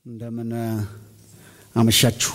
እንደምን አመሻችሁ።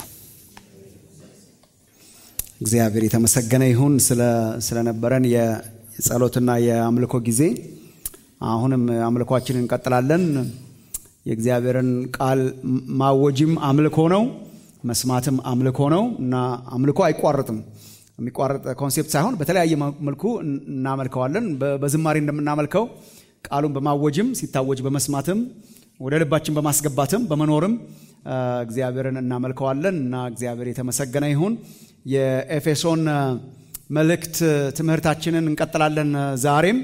እግዚአብሔር የተመሰገነ ይሁን ስለነበረን የጸሎትና የአምልኮ ጊዜ። አሁንም አምልኮአችንን እንቀጥላለን። የእግዚአብሔርን ቃል ማወጅም አምልኮ ነው፣ መስማትም አምልኮ ነው እና አምልኮ አይቋረጥም። የሚቋረጥ ኮንሴፕት ሳይሆን በተለያየ መልኩ እናመልከዋለን። በዝማሬ እንደምናመልከው ቃሉን በማወጅም ሲታወጅ በመስማትም ወደ ልባችን በማስገባትም በመኖርም እግዚአብሔርን እናመልከዋለን እና እግዚአብሔር የተመሰገነ ይሁን። የኤፌሶን መልእክት ትምህርታችንን እንቀጥላለን። ዛሬም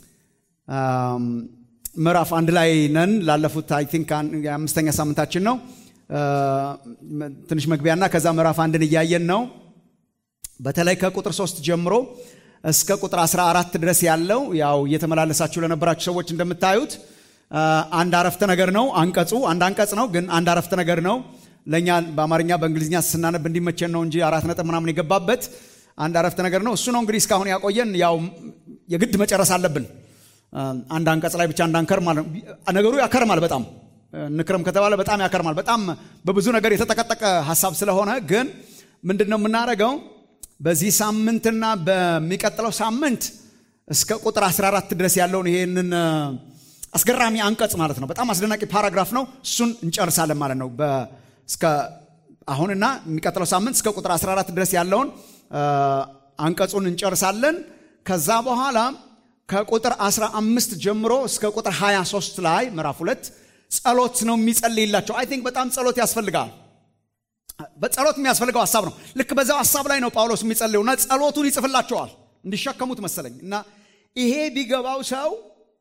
ምዕራፍ 1 ላይ ነን። ላለፉት አይ ቲንክ የአምስተኛ ሳምንታችን ነው። ትንሽ መግቢያና ከዛ ምዕራፍ 1ን እያየን ነው። በተለይ ከቁጥር 3 ጀምሮ እስከ ቁጥር 14 ድረስ ያለው ያው እየተመላለሳችሁ ለነበራችሁ ሰዎች እንደምታዩት አንድ አረፍተ ነገር ነው። አንቀጹ አንድ አንቀጽ ነው፣ ግን አንድ አረፍተ ነገር ነው። ለኛ በአማርኛ በእንግሊዝኛ ስናነብ እንዲመቸን ነው እንጂ 4 ነጥብ ምናምን የገባበት አንድ አረፍተ ነገር ነው። እሱ ነው እንግዲህ እስካሁን ያቆየን። ያው የግድ መጨረስ አለብን። አንድ አንቀጽ ላይ ብቻ እንዳንከር ማለት ነገሩ ያከርማል። በጣም ንክረም ከተባለ በጣም ያከርማል። በጣም በብዙ ነገር የተጠቀጠቀ ሐሳብ ስለሆነ ግን ምንድነው የምናደርገው? በዚህ ሳምንትና በሚቀጥለው ሳምንት እስከ ቁጥር 14 ድረስ ያለውን ይሄንን አስገራሚ አንቀጽ ማለት ነው፣ በጣም አስደናቂ ፓራግራፍ ነው። እሱን እንጨርሳለን ማለት ነው። እስከ አሁንና የሚቀጥለው ሳምንት እስከ ቁጥር 14 ድረስ ያለውን አንቀጹን እንጨርሳለን። ከዛ በኋላ ከቁጥር 15 ጀምሮ እስከ ቁጥር 23 ላይ ምዕራፍ 2 ጸሎት ነው የሚጸልይላቸው። አይ ቲንክ በጣም ጸሎት ያስፈልጋል። በጸሎት የሚያስፈልገው ሐሳብ ነው። ልክ በዛው ሐሳብ ላይ ነው ጳውሎስ የሚጸልየውና ጸሎቱን ይጽፍላቸዋል እንዲሸከሙት መሰለኝ። እና ይሄ ቢገባው ሰው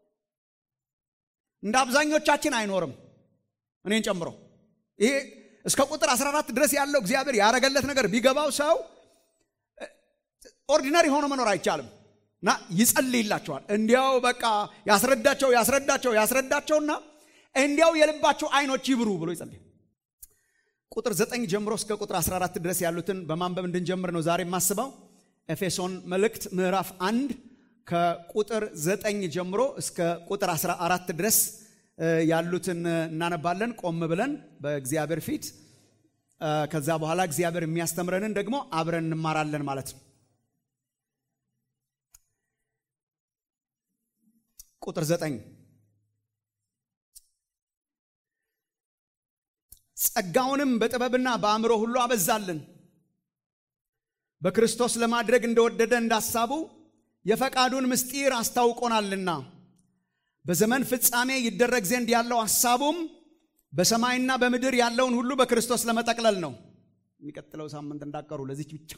እንደ አብዛኞቻችን አይኖርም፣ እኔን ጨምሮ። ይሄ እስከ ቁጥር 14 ድረስ ያለው እግዚአብሔር ያረገለት ነገር ቢገባው ሰው ኦርዲናሪ ሆኖ መኖር አይቻልም። እና ይጸልይላቸዋል። እንዲያው በቃ ያስረዳቸውና እንዲያው የልባቸው አይኖች ይብሩ ብሎ ይጸልይ። ቁጥር 9 ጀምሮ እስከ ቁጥር 14 ድረስ ያሉትን በማንበብ እንድንጀምር ነው ዛሬ የማስበው። ኤፌሶን መልእክት ምዕራፍ 1 ከቁጥር 9 ጀምሮ እስከ ቁጥር 14 ድረስ ያሉትን እናነባለን ቆም ብለን በእግዚአብሔር ፊት። ከዛ በኋላ እግዚአብሔር የሚያስተምረንን ደግሞ አብረን እንማራለን ማለት ነው። ቁጥር 9 ጸጋውንም በጥበብና በአእምሮ ሁሉ አበዛልን፣ በክርስቶስ ለማድረግ እንደወደደ እንዳሳቡ የፈቃዱን ምስጢር አስታውቆናልና፣ በዘመን ፍጻሜ ይደረግ ዘንድ ያለው ሐሳቡም በሰማይና በምድር ያለውን ሁሉ በክርስቶስ ለመጠቅለል ነው። የሚቀጥለው ሳምንት እንዳቀሩ ለዚህ ብቻ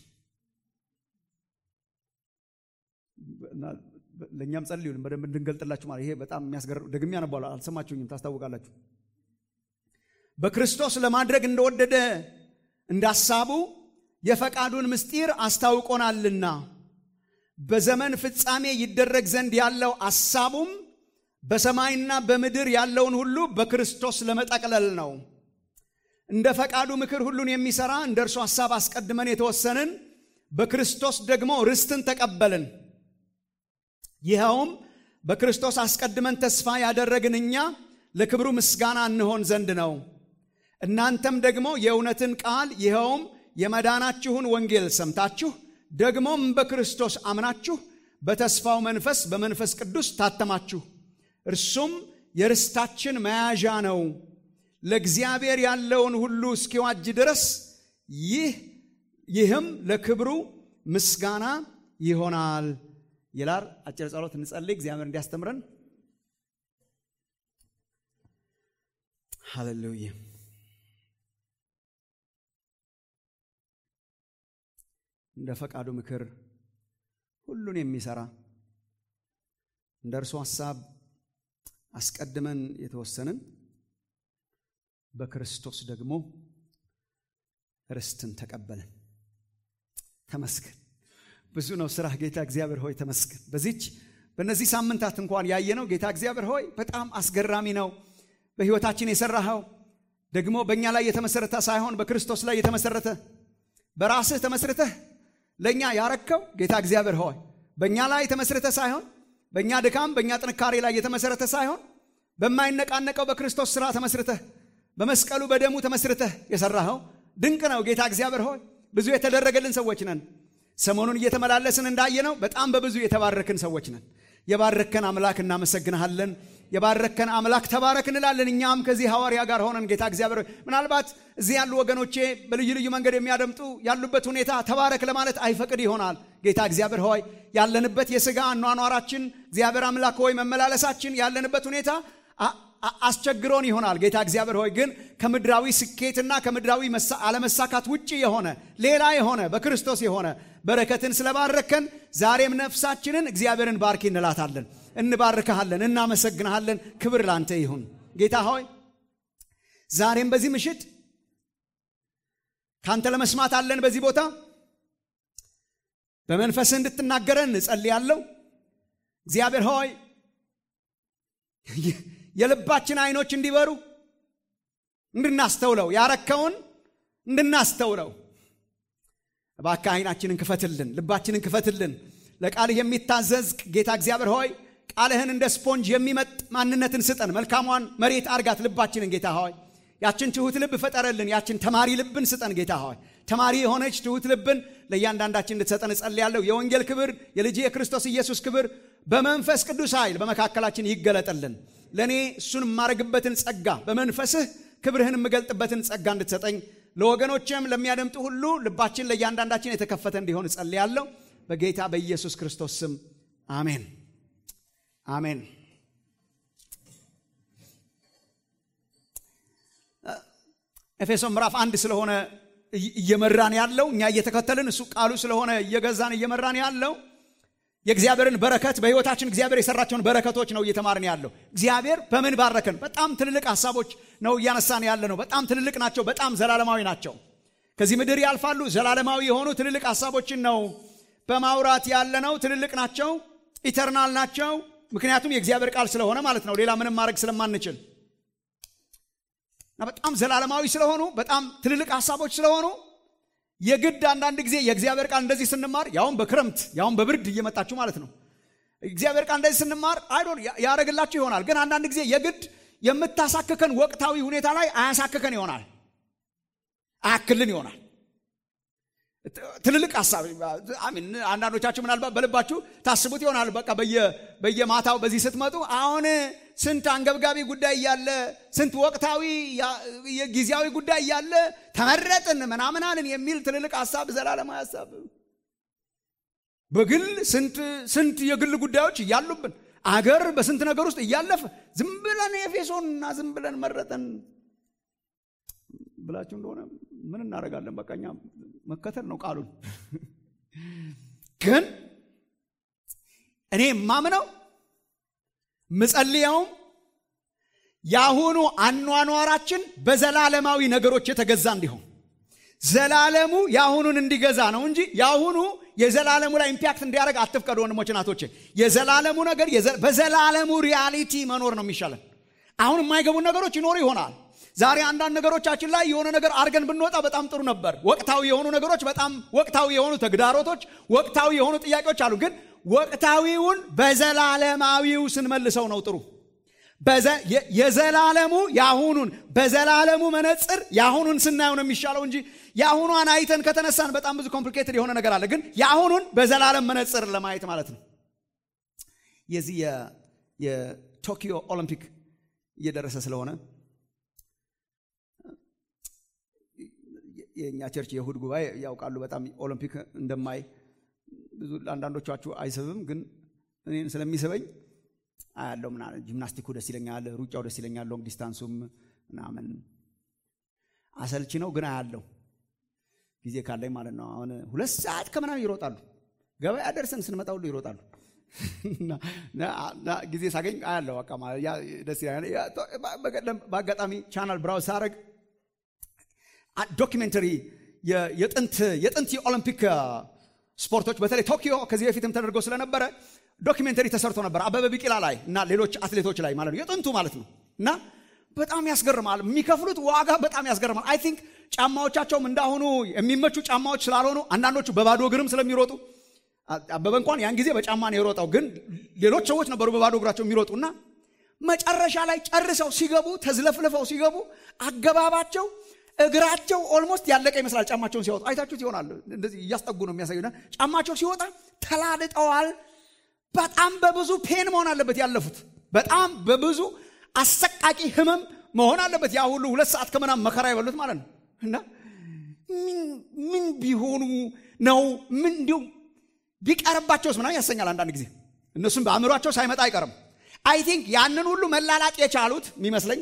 ለኛም ጸልዩልን በደንብ እንድንገልጥላችሁ ማለት ይሄ በጣም የሚያስገርም ደግሜ ያነባሉ። አልሰማችሁኝም? ታስታውቃላችሁ። በክርስቶስ ለማድረግ እንደወደደ እንዳሳቡ የፈቃዱን ምስጢር አስታውቆናልና፣ በዘመን ፍጻሜ ይደረግ ዘንድ ያለው ሐሳቡም በሰማይና በምድር ያለውን ሁሉ በክርስቶስ ለመጠቅለል ነው። እንደ ፈቃዱ ምክር ሁሉን የሚሰራ እንደ እርሱ ሐሳብ አስቀድመን የተወሰንን በክርስቶስ ደግሞ ርስትን ተቀበልን። ይኸውም በክርስቶስ አስቀድመን ተስፋ ያደረግን እኛ ለክብሩ ምስጋና እንሆን ዘንድ ነው። እናንተም ደግሞ የእውነትን ቃል ይኸውም የመዳናችሁን ወንጌል ሰምታችሁ ደግሞም በክርስቶስ አምናችሁ በተስፋው መንፈስ በመንፈስ ቅዱስ ታተማችሁ። እርሱም የርስታችን መያዣ ነው፣ ለእግዚአብሔር ያለውን ሁሉ እስኪዋጅ ድረስ ይህም ለክብሩ ምስጋና ይሆናል ይላል። አጭር ጸሎት እንጸልይ እግዚአብሔር እንዲያስተምረን። ሃሌሉያ። እንደ ፈቃዱ ምክር ሁሉን የሚሰራ እንደ እርሱ ሐሳብ አስቀድመን የተወሰንን በክርስቶስ ደግሞ ርስትን ተቀበልን። ተመስገን። ብዙ ነው ስራህ ጌታ እግዚአብሔር ሆይ ተመስገን። በእነዚህ ሳምንታት እንኳን ያየነው ጌታ እግዚአብሔር ሆይ በጣም አስገራሚ ነው። በሕይወታችን የሰራኸው ደግሞ በእኛ ላይ የተመሰረተ ሳይሆን በክርስቶስ ላይ የተመሰረተ በራስህ ተመስርተህ ለኛ ያረከው ጌታ እግዚአብሔር ሆይ በእኛ ላይ የተመሰረተ ሳይሆን በእኛ ድካም በእኛ ጥንካሬ ላይ የተመሰረተ ሳይሆን በማይነቃነቀው በክርስቶስ ሥራ ተመስርተህ በመስቀሉ በደሙ ተመስርተህ የሰራኸው ድንቅ ነው ጌታ እግዚአብሔር ሆይ። ብዙ የተደረገልን ሰዎች ነን። ሰሞኑን እየተመላለስን እንዳየነው በጣም በብዙ የተባረክን ሰዎች ነን። የባረከን አምላክ እናመሰግንሃለን። የባረከን አምላክ ተባረክ እንላለን። እኛም ከዚህ ሐዋርያ ጋር ሆነን ጌታ እግዚአብሔር ምናልባት እዚህ ያሉ ወገኖቼ በልዩ ልዩ መንገድ የሚያደምጡ ያሉበት ሁኔታ ተባረክ ለማለት አይፈቅድ ይሆናል። ጌታ እግዚአብሔር ሆይ ያለንበት የሥጋ አኗኗራችን እግዚአብሔር አምላክ ሆይ መመላለሳችን ያለንበት ሁኔታ አስቸግሮን ይሆናል። ጌታ እግዚአብሔር ሆይ ግን ከምድራዊ ስኬትና ከምድራዊ አለመሳካት ውጪ የሆነ ሌላ የሆነ በክርስቶስ የሆነ በረከትን ስለባረከን ዛሬም ነፍሳችንን እግዚአብሔርን ባርኪ እንላታለን፣ እንባርካለን፣ እናመሰግናለን። ክብር ላንተ ይሁን ጌታ ሆይ። ዛሬም በዚህ ምሽት ካንተ ለመስማት አለን። በዚህ ቦታ በመንፈስ እንድትናገረን እንጸልያለሁ። እግዚአብሔር ሆይ የልባችን አይኖች እንዲበሩ እንድናስተውለው ያረከውን እንድናስተውለው እባክህ አይናችንን ክፈትልን፣ ልባችንን ክፈትልን። ለቃልህ የሚታዘዝ ጌታ እግዚአብሔር ሆይ ቃልህን እንደ ስፖንጅ የሚመጥ ማንነትን ስጠን። መልካሟን መሬት አርጋት ልባችንን ጌታ ሆይ። ያችን ትሁት ልብ ፈጠረልን። ያችን ተማሪ ልብን ስጠን ጌታ ሆይ። ተማሪ የሆነች ትሁት ልብን ለእያንዳንዳችን እንድትሰጠን እጸልያለሁ። የወንጌል ክብር የልጅ የክርስቶስ ኢየሱስ ክብር በመንፈስ ቅዱስ ኃይል በመካከላችን ይገለጥልን። ለእኔ እሱን የማረግበትን ጸጋ በመንፈስህ ክብርህን የምገልጥበትን ጸጋ እንድትሰጠኝ ለወገኖችም ለሚያደምጡ ሁሉ ልባችን ለእያንዳንዳችን የተከፈተ እንዲሆን እጸልያለሁ በጌታ በኢየሱስ ክርስቶስ ስም አሜን አሜን። ኤፌሶን ምዕራፍ 1 ስለሆነ እየመራን ያለው እኛ እየተከተልን እሱ ቃሉ ስለሆነ እየገዛን እየመራን ያለው የእግዚአብሔርን በረከት በህይወታችን እግዚአብሔር የሰራቸውን በረከቶች ነው እየተማርን ያለው። እግዚአብሔር በምን ባረከን? በጣም ትልልቅ ሐሳቦች ነው እያነሳን ያለ ነው። በጣም ትልልቅ ናቸው። በጣም ዘላለማዊ ናቸው። ከዚህ ምድር ያልፋሉ። ዘላለማዊ የሆኑ ትልልቅ ሐሳቦችን ነው በማውራት ያለ ነው። ትልልቅ ናቸው። ኢተርናል ናቸው። ምክንያቱም የእግዚአብሔር ቃል ስለሆነ ማለት ነው። ሌላ ምንም ማድረግ ስለማንችል እና በጣም ዘላለማዊ ስለሆኑ በጣም ትልልቅ ሐሳቦች ስለሆኑ የግድ አንዳንድ ጊዜ የእግዚአብሔር ቃል እንደዚህ ስንማር ያውም በክረምት ያውም በብርድ እየመጣችሁ ማለት ነው እግዚአብሔር ቃል እንደዚህ ስንማር አይዶን ያረግላችሁ ይሆናል። ግን አንዳንድ ጊዜ የግድ የምታሳክከን ወቅታዊ ሁኔታ ላይ አያሳክከን ይሆናል፣ አያክልን ይሆናል። ትልልቅ ሐሳብ አሜን። አንዳንዶቻችሁ ምናልባት በልባችሁ ታስቡት ይሆናል። በቃ በየማታው በዚህ ስትመጡ አሁን ስንት አንገብጋቢ ጉዳይ ያለ ስንት ወቅታዊ የጊዜያዊ ጉዳይ ያለ ተመረጥን ምናምናልን የሚል ትልልቅ ሐሳብ ዘላለማዊ ሐሳብ በግል ስንት የግል ጉዳዮች ያሉብን አገር በስንት ነገር ውስጥ እያለፈ ዝም ብለን ኤፌሶንና ዝም ብለን መረጠን ብላችሁ እንደሆነ ምን እናደርጋለን? በቃኛ መከተል ነው ቃሉን። ግን እኔ ማምነው ምጸልየው ያሁኑ አኗኗራችን በዘላለማዊ ነገሮች የተገዛ እንዲሆን ዘላለሙ ያሁኑን እንዲገዛ ነው እንጂ ያሁኑ የዘላለሙ ላይ ኢምፓክት እንዲያደርግ አትፍቀዱ ወንድሞች እናቶች። የዘላለሙ ነገር በዘላለሙ ሪያሊቲ መኖር ነው የሚሻለን። አሁን የማይገቡ ነገሮች ይኖሩ ይሆናል። ዛሬ አንዳንድ ነገሮቻችን ላይ የሆነ ነገር አርገን ብንወጣ በጣም ጥሩ ነበር። ወቅታዊ የሆኑ ነገሮች በጣም ወቅታዊ የሆኑ ተግዳሮቶች ወቅታዊ የሆኑ ጥያቄዎች አሉ። ግን ወቅታዊውን በዘላለማዊው ስንመልሰው ነው ጥሩ። የዘላለሙ ያሁኑን በዘላለሙ መነጽር ያሁኑን ስናየው ነው የሚሻለው እንጂ ያሁኑን አይተን ከተነሳን በጣም ብዙ ኮምፕሊኬትድ የሆነ ነገር አለ። ግን ያሁኑን በዘላለም መነጽር ለማየት ማለት ነው። የዚህ የቶኪዮ ኦሎምፒክ እየደረሰ ስለሆነ የኛ ቸርች የእሁድ ጉባኤ ያውቃሉ በጣም ኦሎምፒክ እንደማይ ብዙ አንዳንዶቻችሁ አይስብም። ግን እኔን ስለሚስበኝ አያለው ምናምን ጂምናስቲኩ ደስ ይለኛል፣ ሩጫው ደስ ይለኛል፣ ሎንግ ዲስታንሱም ምናምን አሰልቺ ነው። ግን አያለው ጊዜ ካለኝ ማለት ነው። አሁን 2 ሰዓት ከምናምን ይሮጣሉ። ገበያ ደርሰን ስንመጣ ሁሉ ይሮጣሉ። እና ጊዜ ሳገኝ አያለው በቃ ማለት ያ ደስ ይላል። በአጋጣሚ ቻናል ብራውዝ ሳረግ ዶክመንተሪ የጥንት የኦሎምፒክ ስፖርቶች በተለይ ቶኪዮ ከዚህ በፊትም ተደርጎ ስለነበረ ዶክመንተሪ ተሰርቶ ነበር አበበ ቢቂላ ላይ እና ሌሎች አትሌቶች ላይ ማለት ነው የጥንቱ ማለት ነው። እና በጣም ያስገርማል። የሚከፍሉት ዋጋ በጣም ያስገርማል። አይ ቲንክ ጫማዎቻቸውም እንዳሁኑ የሚመቹ ጫማዎች ስላልሆኑ አንዳንዶቹ በባዶ እግርም ስለሚሮጡ አበበ እንኳን ያን ጊዜ በጫማ ነው የሮጠው። ግን ሌሎች ሰዎች ነበሩ በባዶ እግራቸው የሚሮጡና መጨረሻ ላይ ጨርሰው ሲገቡ ተዝለፍልፈው ሲገቡ አገባባቸው እግራቸው ኦልሞስት ያለቀ ይመስላል። ጫማቸውን ሲወጡ አይታችሁት ይሆናል። እንደዚህ እያስጠጉ ነው የሚያሳዩና ጫማቸው ሲወጣ ተላልጠዋል። በጣም በብዙ ፔን መሆን አለበት ያለፉት። በጣም በብዙ አሰቃቂ ህመም መሆን አለበት ያ ሁሉ 2 ሰዓት ከምናምን መከራ ይበሉት ማለት ነው። እና ምን ቢሆኑ ነው ምን እንዲሁ ቢቀርባቸውስ ምናምን ያሰኛል አንዳንድ ጊዜ። እነሱም በአእምሯቸው ሳይመጣ አይቀርም። አይ ቲንክ ያንን ሁሉ መላላጥ የቻሉት የሚመስለኝ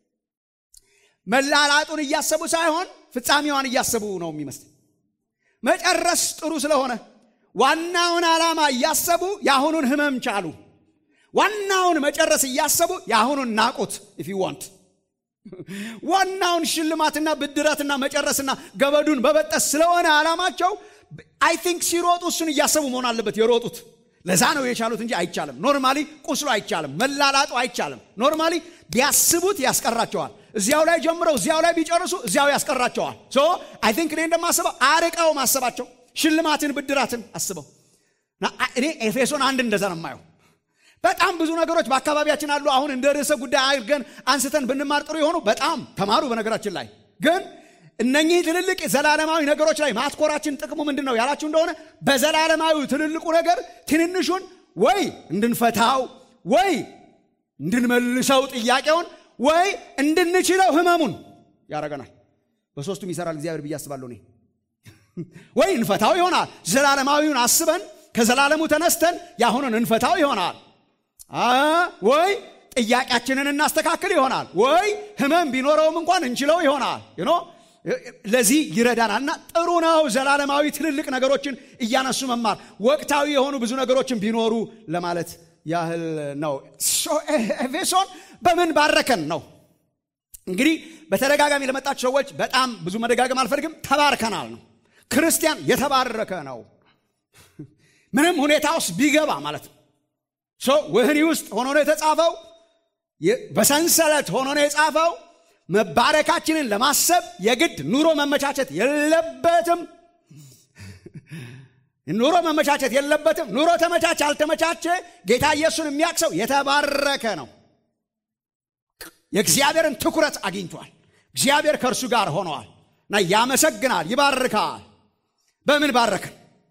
መላላጡን እያሰቡ ሳይሆን ፍጻሜዋን እያሰቡ ነው የሚመስለኝ። መጨረስ ጥሩ ስለሆነ ዋናውን ዓላማ እያሰቡ ያሁኑን ህመም ቻሉ። ዋናውን መጨረስ እያሰቡ ያሁኑን ናቁት። if you want ዋናውን ሽልማትና ብድራትና መጨረስና ገበዱን በበጠስ ስለሆነ ዓላማቸው አይ ቲንክ ሲሮጡ እሱን እያሰቡ መሆን አለበት የሮጡት። ለዛ ነው የቻሉት እንጂ አይቻልም። ኖርማሊ ቁስሉ አይቻልም፣ መላላጡ አይቻልም። ኖርማሊ ቢያስቡት ያስቀራቸዋል። እዚያው ላይ ጀምረው እዚያው ላይ ቢጨርሱ እዚያው ያስቀራቸዋል። ሶ አይ ቲንክ እኔ እንደማስበው አርቀው ማሰባቸው ሽልማትን ብድራትን አስበው እኔ ኤፌሶን 1 እንደዛ ነው የማየው። በጣም ብዙ ነገሮች በአካባቢያችን አሉ። አሁን እንደ ርዕሰ ጉዳይ አድርገን አንስተን ብንማር ጥሩ የሆኑ በጣም ተማሩ። በነገራችን ላይ ግን እነኚህ ትልልቅ ዘላለማዊ ነገሮች ላይ ማትኮራችን ጥቅሙ ምንድነው ያላችሁ እንደሆነ በዘላለማዊ ትልልቁ ነገር ትንንሹን ወይ እንድንፈታው ወይ እንድንመልሰው ጥያቄውን ወይ እንድንችለው ህመሙን ያረጋናል። በሶስቱም ይሰራል እግዚአብሔር ብዬ አስባለሁ እኔ። ወይ እንፈታው ይሆናል ዘላለማዊውን አስበን ከዘላለሙ ተነስተን ያሁኑን እንፈታው ይሆናል። ወይ ጥያቄያችንን እናስተካክል ይሆናል። ወይ ህመም ቢኖረውም እንኳን እንችለው ይሆናል። ለዚህ ይረዳናልና ጥሩ ነው ዘላለማዊ ትልልቅ ነገሮችን እያነሱ መማር። ወቅታዊ የሆኑ ብዙ ነገሮችን ቢኖሩ ለማለት ያህል ነው። ኤፌሶን በምን ባረከን ነው? እንግዲህ በተደጋጋሚ ለመጣችሁ ሰዎች በጣም ብዙ መደጋገም አልፈልግም። ተባርከናል ነው። ክርስቲያን የተባረከ ነው ምንም ሁኔታ ውስጥ ቢገባ ማለት ነው። ወህኒ ውስጥ ሆኖ ነው የተጻፈው፣ በሰንሰለት ሆኖ ነው የጻፈው። መባረካችንን ለማሰብ የግድ ኑሮ መመቻቸት የለበትም። ኑሮ መመቻቸት የለበትም። ኑሮ ተመቻቸ አልተመቻቸ ጌታ ኢየሱስን የሚያክሰው የተባረከ ነው። የእግዚአብሔርን ትኩረት አግኝቷል። እግዚአብሔር ከእርሱ ጋር ሆኗል እና ያመሰግናል፣ ይባርካል። በምን ባረከን?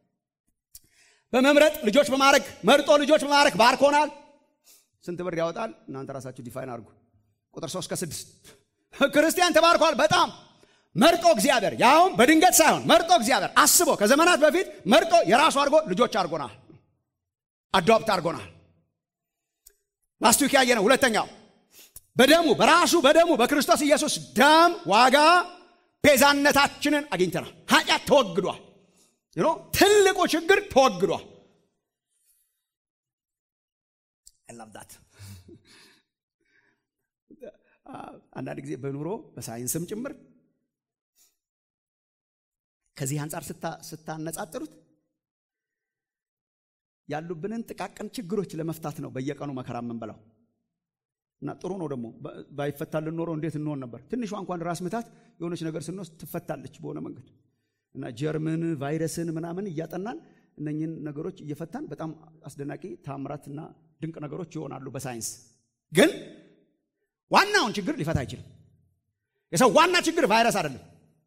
በመምረጥ ልጆች በማድረግ መርጦ ልጆች በማድረግ ባርኮናል። ስንት ብር ያወጣል? እናንተ ራሳችሁ ዲፋይን አድርጉ። ቁጥር 3-6 ክርስቲያን ተባርኳል። በጣም መርጦ እግዚአብሔር ያውም በድንገት ሳይሆን መርጦ እግዚአብሔር አስቦ ከዘመናት በፊት መርጦ የራሱ አድርጎ ልጆች አድርጎናል፣ አዶፕት አድርጎናል። ላስት ዊክ ያየነው ሁለተኛው በደሙ በራሱ በደሙ በክርስቶስ ኢየሱስ ደም ዋጋ ቤዛነታችንን አግኝተናል። ኃጢአት ተወግዷል። ትልቁ ችግር ተወግዷል። I love that። አንዳንድ ጊዜ በኑሮ በሳይንስም ጭምር ከዚህ አንፃር ስታነጻጽሩት ያሉብንን ጥቃቅን ችግሮች ለመፍታት ነው በየቀኑ መከራ የምንበላው። እና ጥሩ ነው ደግሞ ባይፈታልን ኖሮ እንዴት እንሆን ነበር? ትንሿ እንኳን ራስ ምታት የሆነች ነገር ስንወስድ ትፈታለች በሆነ መንገድ። እና ጀርምን ቫይረስን ምናምን እያጠናን እነኚህን ነገሮች እየፈታን በጣም አስደናቂ ታምራትና ድንቅ ነገሮች ይሆናሉ በሳይንስ። ግን ዋናውን ችግር ሊፈታ አይችልም። የሰው ዋና ችግር ቫይረስ አይደለም።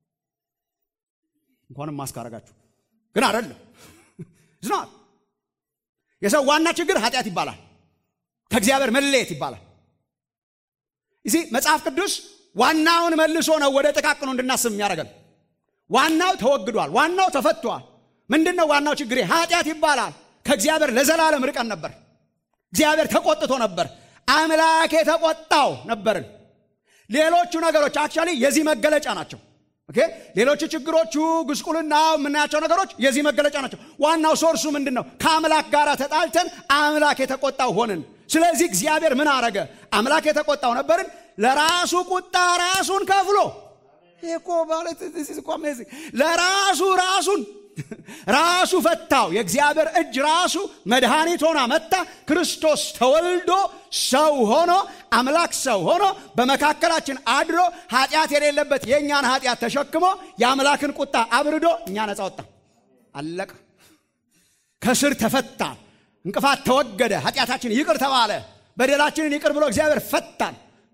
እንኳንም ማስክ አረጋችሁ ግን አይደለም። ዝናት የሰው ዋና ችግር ኃጢአት ይባላል፣ ከእግዚአብሔር መለየት ይባላል። እዚህ መጽሐፍ ቅዱስ ዋናውን መልሶ ነው ወደ ጥቃቅኑ እንድናስብ የሚያደርገን። ዋናው ተወግዷል፣ ዋናው ተፈቷል። ምንድነው ዋናው ችግር? ኃጢአት ይባላል። ከእግዚአብሔር ለዘላለም ርቀን ነበር። እግዚአብሔር ተቆጥቶ ነበር። አምላክ የተቆጣው ነበርን። ሌሎቹ ነገሮች አክቹአሊ የዚህ መገለጫ ናቸው። ኦኬ ሌሎቹ ችግሮቹ ጉስቁልና ምናያቸው ነገሮች የዚህ መገለጫ ናቸው። ዋናው ሶርሱ ምንድነው? ከአምላክ ጋር ተጣልተን አምላክ የተቆጣው ሆንን። ስለዚህ እግዚአብሔር ምን አረገ? አምላክ የተቆጣው ነበርን ለራሱ ቁጣ ራሱን ከፍሎ እኮ ማለት ለራሱ ራሱ ፈታው። የእግዚአብሔር እጅ ራሱ መድኃኒት ሆና መጣ። ክርስቶስ ተወልዶ ሰው ሆኖ አምላክ ሰው ሆኖ በመካከላችን አድሮ ኃጢአት የሌለበት የኛን ኃጢአት ተሸክሞ የአምላክን ቁጣ አብርዶ እኛ ነፃ ወጣ። አለቀ። ከስር ተፈታ። እንቅፋት ተወገደ። ኃጢአታችን ይቅር ተባለ። በደላችንን ይቅር ብሎ እግዚአብሔር ፈታን።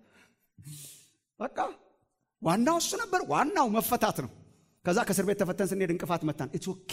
በቃ ዋናው እሱ ነበር። ዋናው መፈታት ነው። ከዛ ከእስር ቤት ተፈተን ስንሄድ እንቅፋት መታን። ኢትስ ኦኬ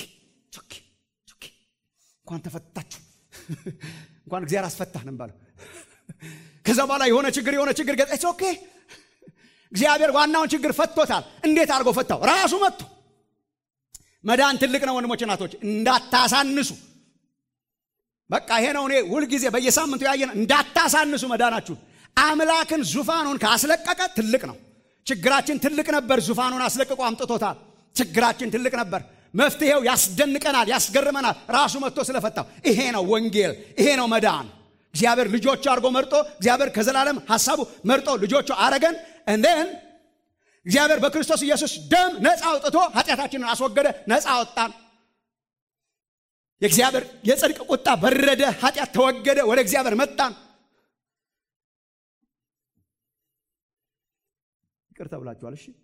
እንኳን ተፈታችሁ እንኳን እግዚአብሔር አስፈታን እንባለው። ከዛ በኋላ የሆነ ችግር ኢትስ ኦኬ እግዚአብሔር ዋናውን ችግር ፈቶታል። እንዴት አድርጎ ፈታው? ራሱ መጥቶ። መዳን ትልቅ ነው ወንድሞች እናቶች፣ እንዳታሳንሱ። በቃ ይሄ ነው እኔ ሁል ጊዜ በየሳምንቱ ያየን፣ እንዳታሳንሱ መዳናችሁ። አምላክን ዙፋኑን ካስለቀቀ ትልቅ ነው። ችግራችን ትልቅ ነበር፣ ዙፋኑን አስለቅቆ አምጥቶታል። ችግራችን ትልቅ ነበር። መፍትሄው ያስደንቀናል፣ ያስገርመናል። ራሱ መጥቶ ስለፈታው። ይሄ ነው ወንጌል፣ ይሄ ነው መዳን። እግዚአብሔር ልጆቹ አድርጎ መርጦ፣ እግዚአብሔር ከዘላለም ሐሳቡ መርጦ ልጆቹ አረገን። እንደን እግዚአብሔር በክርስቶስ ኢየሱስ ደም ነፃ አውጥቶ ኃጢአታችንን አስወገደ፣ ነፃ አወጣን። የእግዚአብሔር የጽድቅ ቁጣ በረደ፣ ኃጢአት ተወገደ፣ ወደ እግዚአብሔር መጣን። ይቅር ተብላችኋል። እሺ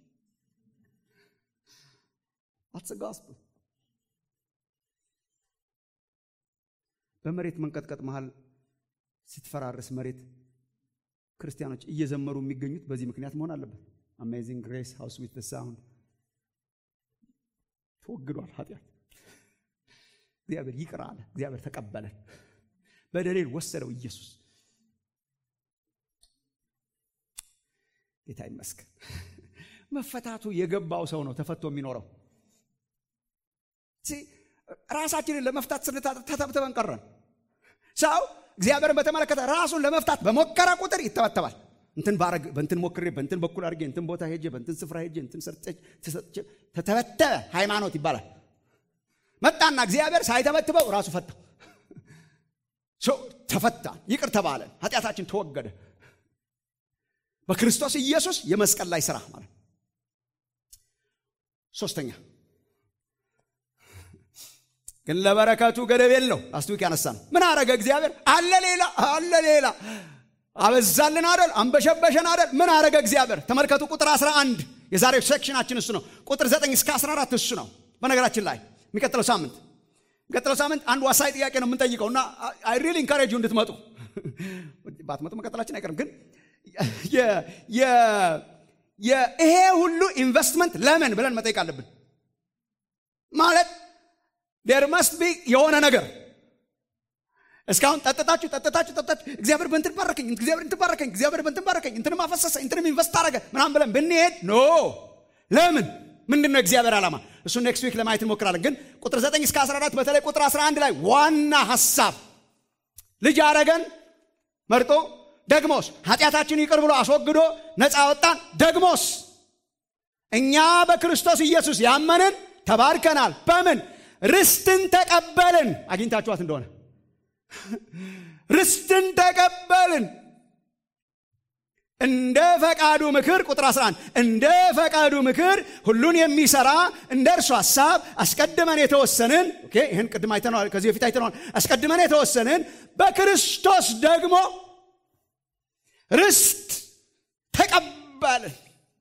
አትስጋስቡ። በመሬት መንቀጥቀጥ መሃል ስትፈራርስ መሬት ክርስቲያኖች እየዘመሩ የሚገኙት በዚህ ምክንያት መሆን አለበት። አሜዚንግ ግሬስ ሃው ስዊት ዘ ሳውንድ። ተወግዷል ኃጢአት። እግዚአብሔር ይቅር አለ፣ እግዚአብሔር ተቀበለን፣ በደሌን ወሰደው ኢየሱስ። ጌታ ይመስገን። መፈታቱ የገባው ሰው ነው ተፈቶ የሚኖረው። ራሳችንን ለመፍታት ተተብተበን ቀረን። ሰው እግዚአብሔርን በተመለከተ ራሱን ለመፍታት በሞከረ ቁጥር ይተበተባል። እንትን ባረግ፣ በእንትን ሞክሬ፣ በእንትን በኩል አድርጌ፣ እንትን ቦታ ሄጄ፣ በእንትን ስፍራ ሄጄ፣ እንትን ተተበተበ ሃይማኖት ይባላል። መጣና እግዚአብሔር ሳይተበትበው ራሱ ፈታ። ተፈታ፣ ይቅር ተባለ፣ ኃጢአታችን ተወገደ። በክርስቶስ ኢየሱስ የመስቀል ላይ ሥራ ማለት። ሶስተኛ ግን ለበረከቱ ገደብ የለው። ላስቲክ ያነሳነው ምን አረገ እግዚአብሔር? አለ ሌላ አበዛልን አይደል? አንበሸበሸን አይደል? ምን አረገ እግዚአብሔር? ተመልከቱ ቁጥር 11 የዛሬው ሴክሽናችን እሱ ነው። ቁጥር 9 እስከ 14 እሱ ነው። በነገራችን ላይ የሚቀጥለው ሳምንት አንድ ዋሳኝ ጥያቄ ነው የምንጠይቀውና አይ ሪሊ ኢንካሬጅ ዩ እንድትመጡ። ባትመጡ መቀጠላችን አይቀርም። ግን ይሄ ሁሉ ኢንቨስትመንት ለምን ብለን መጠየቅ አለብን። ማለት there must be የሆነ ነገር። እስካሁን ጠጥታችሁ እግዚአብሔር በእንትን ባረከኝ፣ እግዚአብሔር በእንትን ባረከኝ፣ እንትንም አፈሰሰ፣ እንትንም ኢንቨስት አረገ ምናምን ብለን ብንሄድ ኖ። ለምን? ምንድነው እግዚአብሔር ዓላማ? እሱ ኔክስት ዊክ ለማየት እንሞክራለን። ግን ቁጥር 9 እስከ 14 በተለይ ቁጥር 11 ላይ ዋና ሐሳብ ልጅ አረገን መርጦ፣ ደግሞስ ኃጢአታችን ይቅር ብሎ አስወግዶ ነፃ አወጣን። ደግሞስ እኛ በክርስቶስ ኢየሱስ ያመንን ተባርከናል። በምን? ርስትን ተቀበልን። አግኝታችኋት እንደሆነ ርስትን ተቀበልን እንደ ፈቃዱ ምክር። ቁጥር 11 እንደ ፈቃዱ ምክር ሁሉን የሚሰራ እንደ እርሱ ሐሳብ አስቀድመን የተወሰንን። ኦኬ ይሄን ቅድም አይተናል፣ ከዚህ በፊት አይተናል። አስቀድመን የተወሰንን በክርስቶስ ደግሞ ርስት ተቀበልን።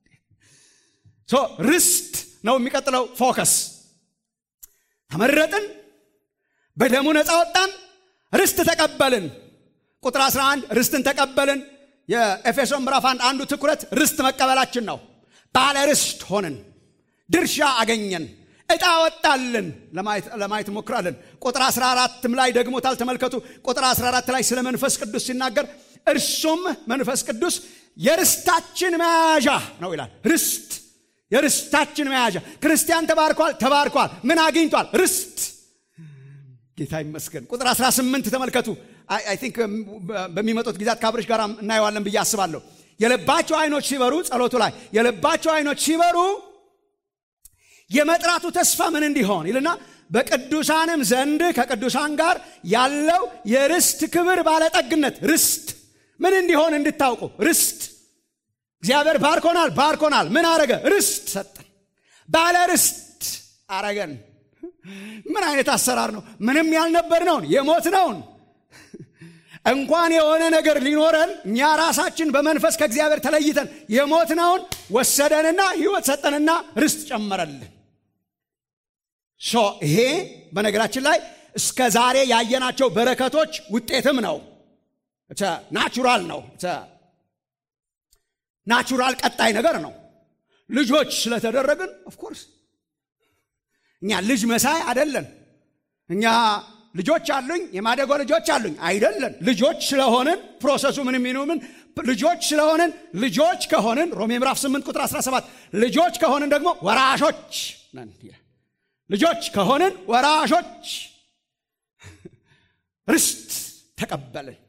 ርስት ነው የሚቀጥለው ፎከስ። ተመረጥን፣ በደሙ ነፃ ወጣን፣ ርስት ተቀበልን። ቁጥር 11 ርስትን ተቀበልን። የኤፌሶን ምዕራፍ 1 አንዱ ትኩረት ርስት መቀበላችን ነው። ባለ ርስት ሆንን፣ ድርሻ አገኘን፣ ዕጣ ወጣልን ለማየት ሞክራለን። ቁጥር 14 ላይ ደግሞታል። ተመልከቱ ቁጥር 14 ላይ ስለ መንፈስ ቅዱስ ሲናገር እርሱም መንፈስ ቅዱስ የርስታችን መያዣ ነው ይላል። ርስት የርስታችን መያዣ። ክርስቲያን ተባርኳል። ምን አግኝቷል? ርስት። ጌታ ይመስገን። ቁጥር 18 ተመልከቱ። አይ ቲንክ በሚመጡት ጊዜያት ካብርሽ ጋር እናየዋለን ብዬ አስባለሁ። የልባቸው አይኖች ሲበሩ፣ ጸሎቱ ላይ የልባቸው አይኖች ሲበሩ የመጥራቱ ተስፋ ምን እንዲሆን ይልና በቅዱሳንም ዘንድ ከቅዱሳን ጋር ያለው የርስት ክብር ባለጠግነት። ርስት ምን እንዲሆን እንድታውቁ። ርስት እግዚአብሔር ባርኮናል። ምን አረገ? ርስት ሰጠን። ባለ ርስት አረገን። ምን አይነት አሰራር ነው? ምንም ያልነበርነውን የሞትነውን እንኳን የሆነ ነገር ሊኖረን እኛ ራሳችን በመንፈስ ከእግዚአብሔር ተለይተን የሞትነውን ወሰደንና ሕይወት ሰጠንና ርስት ጨመረልን። ይሄ በነገራችን ላይ እስከ ዛሬ ያየናቸው በረከቶች ውጤትም ነው። ናቹራል ነው። ናቹራል ቀጣይ ነገር ነው። ልጆች ስለተደረግን ኦፍ ኮርስ እኛ ልጅ መሳይ አይደለን። እኛ ልጆች አሉኝ የማደጎ ልጆች አሉኝ አይደለን። ልጆች ስለሆነን ፕሮሰሱ ምንም ይኑምን ልጆች ስለሆነን ልጆች ከሆነን ሮሜ ምዕራፍ 8 ቁጥር 17 ልጆች ከሆነን ደግሞ ወራሾች ነን ይላል። ልጆች ከሆነን ወራሾች ርስት ተቀበልን።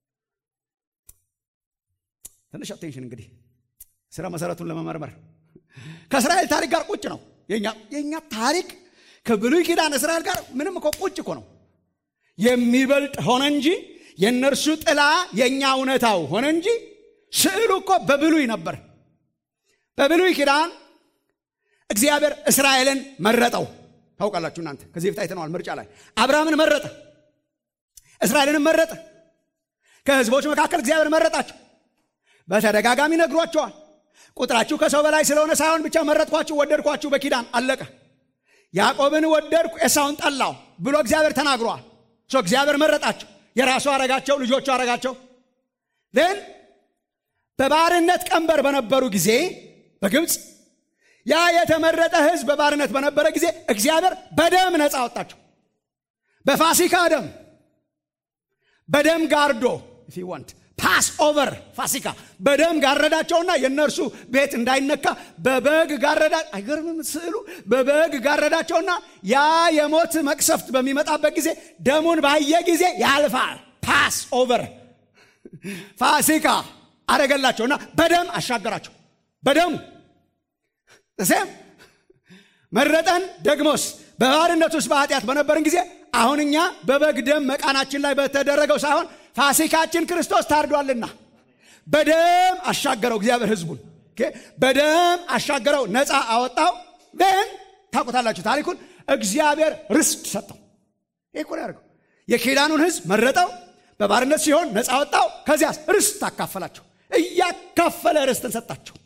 ትንሽ አቴንሽን እንግዲህ ስራ መሰረቱን ለመመርመር ከእስራኤል ታሪክ ጋር ቁጭ ነው። የኛ ታሪክ ከብሉይ ኪዳን እስራኤል ጋር ምንም እኮ ቁጭ እኮ ነው። የሚበልጥ ሆነ እንጂ የነርሱ ጥላ የኛ እውነታው ሆነ እንጂ ስዕሉ እኮ በብሉይ ነበር። በብሉይ ኪዳን እግዚአብሔር እስራኤልን መረጠው። ታውቃላችሁ እናንተ ከዚህ በፊት አይተናል። ምርጫ ላይ አብርሃምን መረጠ፣ እስራኤልን መረጠ። ከህዝቦች መካከል እግዚአብሔር መረጣቸው። በተደጋጋሚ ነግሯቸዋል። ቁጥራችሁ ከሰው በላይ ስለሆነ ሳይሆን ብቻ መረጥኳችሁ፣ ወደድኳችሁ በኪዳን አለቀ። ያዕቆብን ወደድኩ ኤሳውን ጠላው ብሎ እግዚአብሔር ተናግሯል። እግዚአብሔር መረጣቸው፣ የራሱ አረጋቸው፣ ልጆቹ አረጋቸው። then በባርነት ቀንበር በነበሩ ጊዜ በግብጽ ያ የተመረጠ ህዝብ በባርነት በነበረ ጊዜ እግዚአብሔር በደም ነፃ አወጣቸው። በፋሲካ ደም በደም ጋርዶ if you want ፓስ ኦቨር ፋሲካ በደም ጋረዳቸውና የነርሱ ቤት እንዳይነካ በበግ ጋረዳ። አይገርምም ስዕሉ? በበግ ጋረዳቸውና ያ የሞት መቅሰፍት በሚመጣበት ጊዜ ደሙን ባየ ጊዜ ያልፋል። ፓስ ኦቨር ፋሲካ አረገላቸውና በደም አሻገራቸው። በደሙ ተሰም መረጠን። ደግሞስ በባርነት ውስጥ በኃጢአት በነበርን ጊዜ አሁን እኛ በበግ ደም መቃናችን ላይ በተደረገው ሳይሆን ፋሲካችን ክርስቶስ ታርዷልና በደም አሻገረው እግዚአብሔር ህዝቡን። በደም አሻገረው፣ ነፃ አወጣው። then ታውቁታላችሁ ታሪኩን። እግዚአብሔር ርስት ሰጠው። እኮ ያርገው የኪዳኑን ህዝብ መረጠው፣ በባርነት ሲሆን ነፃ አወጣው። ከዚያስ ርስት አካፈላቸው። እያካፈለ ርስትን ሰጣቸው።